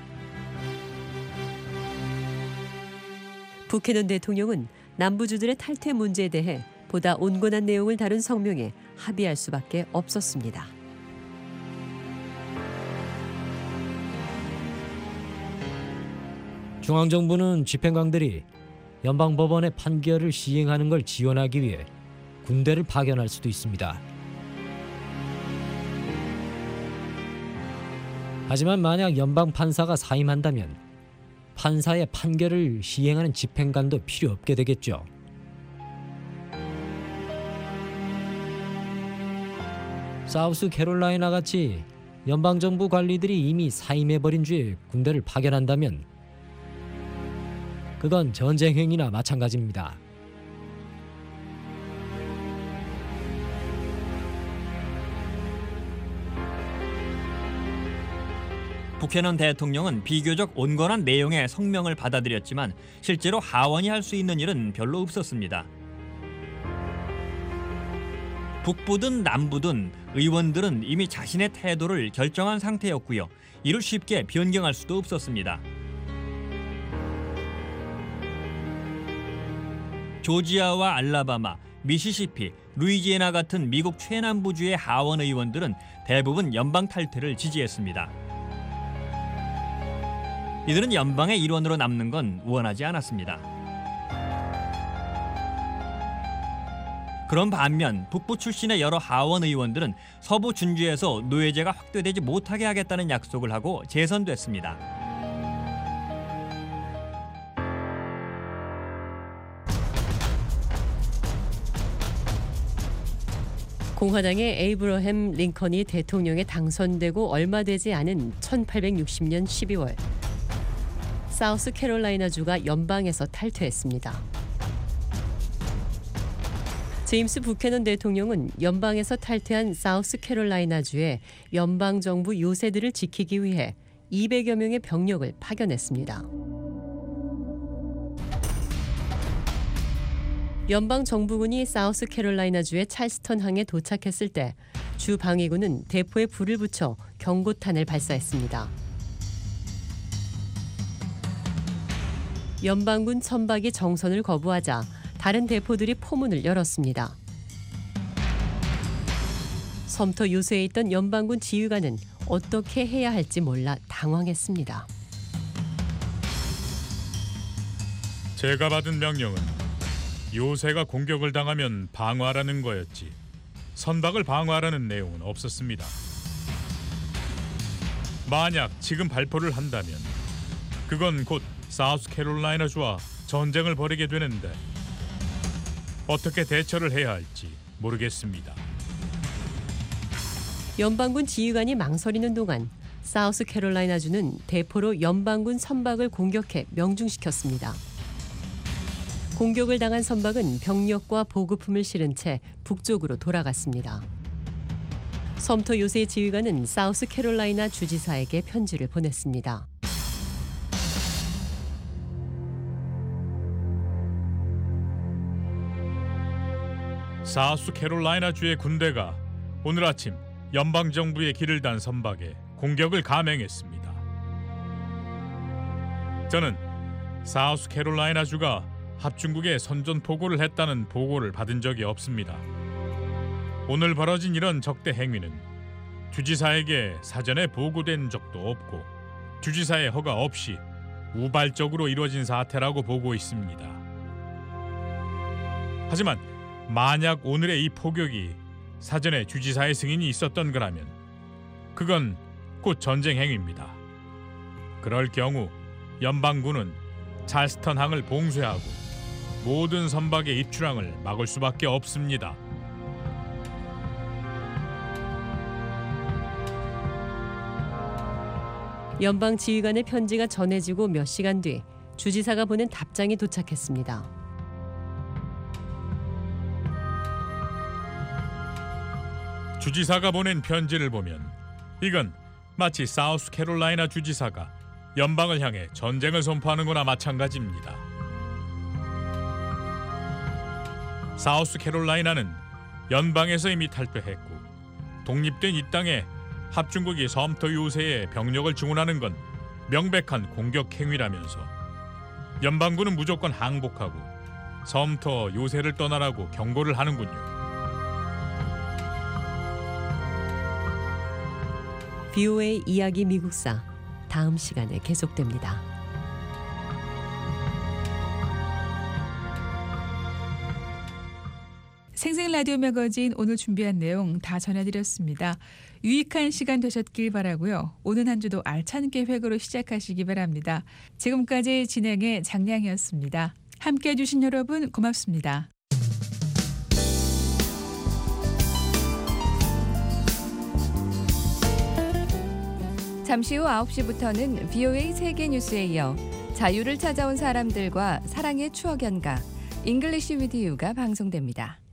부캐넌 대통령은 남부주들의 탈퇴 문제에 대해 보다 온건한 내용을 다룬 성명에 합의할 수밖에 없었습니다. 중앙정부는 집행관들이 연방법원의 판결을 시행하는 걸 지원하기 위해 군대를 파견할 수도 있습니다. 하지만 만약 연방 판사가 사임한다면 판사의 판결을 시행하는 집행관도 필요 없게 되겠죠. 사우스 캐롤라이나 같이 연방정부 관리들이 이미 사임해버린 주에 군대를 파견한다면 그건 전쟁행위나 마찬가지입니다. 부캐넌 대통령은 비교적 온건한 내용의 성명을 받아들였지만 실제로 하원이 할 수 있는 일은 별로 없었습니다. 북부든 남부든 의원들은 이미 자신의 태도를 결정한 상태였고요. 이를 쉽게 변경할 수도 없었습니다. 조지아와 알라바마, 미시시피, 루이지애나 같은 미국 최남부주의 하원 의원들은 대부분 연방 탈퇴를 지지했습니다. 이들은 연방의 일원으로 남는 건 원하지 않았습니다. 그런 반면 북부 출신의 여러 하원 의원들은 서부 준주에서 노예제가 확대되지 못하게 하겠다는 약속을 하고 재선됐습니다. 공화당의 에이브러햄 링컨이 대통령에 당선되고 얼마 되지 않은 천팔백육십 년 십이월 사우스 캐롤라이나주가 연방에서 탈퇴했습니다. 제임스 부캐넌 대통령은 연방에서 탈퇴한 사우스 캐롤라이나주에 연방정부 요새들을 지키기 위해 이백여 명의 병력을 파견했습니다. 연방정부군이 사우스 캐롤라이나주의 찰스턴항에 도착했을 때 주 방위군은 대포에 불을 붙여 경고탄을 발사했습니다. 연방군 천박이 정선을 거부하자 다른 대포들이 포문을 열었습니다. 섬터 요새에 있던 연방군 지휘관은 어떻게 해야 할지 몰라 당황했습니다. 제가 받은 명령은 요새가 공격을 당하면 방어하라는 거였지 선박을 방어하라는 내용은 없었습니다. 만약 지금 발포를 한다면 그건 곧 사우스캐롤라이나주와 전쟁을 벌이게 되는데 어떻게 대처를 해야 할지 모르겠습니다. 연방군 지휘관이 망설이는 동안 사우스캐롤라이나주는 대포로 연방군 선박을 공격해 명중시켰습니다. 공격을 당한 선박은 병력과 보급품을 실은 채 북쪽으로 돌아갔습니다. 섬터 요새 지휘관은 사우스캐롤라이나 주지사에게 편지를 보냈습니다. 사우스캐롤라이나주의 군대가 오늘 아침 연방정부의 길을 단 선박에 공격을 감행했습니다. 저는 사우스캐롤라이나주가 합중국에 선전포고를 했다는 보고를 받은 적이 없습니다. 오늘 벌어진 이런 적대 행위는 주지사에게 사전에 보고된 적도 없고 주지사의 허가 없이 우발적으로 이루어진 사태라고 보고 있습니다. 하지만 만약 오늘의 이 포격이 사전에 주지사의 승인이 있었던 거라면 그건 곧 전쟁 행위입니다. 그럴 경우 연방군은 찰스턴 항을 봉쇄하고 모든 선박의 입출항을 막을 수밖에 없습니다. 연방 지휘관의 편지가 전해지고 몇 시간 뒤 주지사가 보낸 답장이 도착했습니다. 주지사가 보낸 편지를 보면 이건 마치 사우스캐롤라이나 주지사가 연방을 향해 전쟁을 선포하는 거나 마찬가지입니다. 사우스캐롤라이나는 연방에서 이미 탈퇴했고 독립된 이 땅에 합중국이 섬터 요새에 병력을 증원하는 건 명백한 공격 행위라면서 연방군은 무조건 항복하고 섬터 요새를 떠나라고 경고를 하는군요. 브이오에이 이야기 미국사 다음 시간에 계속됩니다. 생생 라디오 매거진 오늘 준비한 내용 다 전해드렸습니다. 유익한 시간 되셨길 바라고요. 오는 한 주도 알찬 계획으로 시작하시기 바랍니다. 지금까지 진행의 장량이었습니다. 함께해 주신 여러분 고맙습니다. 잠시 후 아홉 시부터는 브이오에이 세계 뉴스에 이어 자유를 찾아온 사람들과 사랑의 추억 연가 잉글리시 위드 유가 방송됩니다.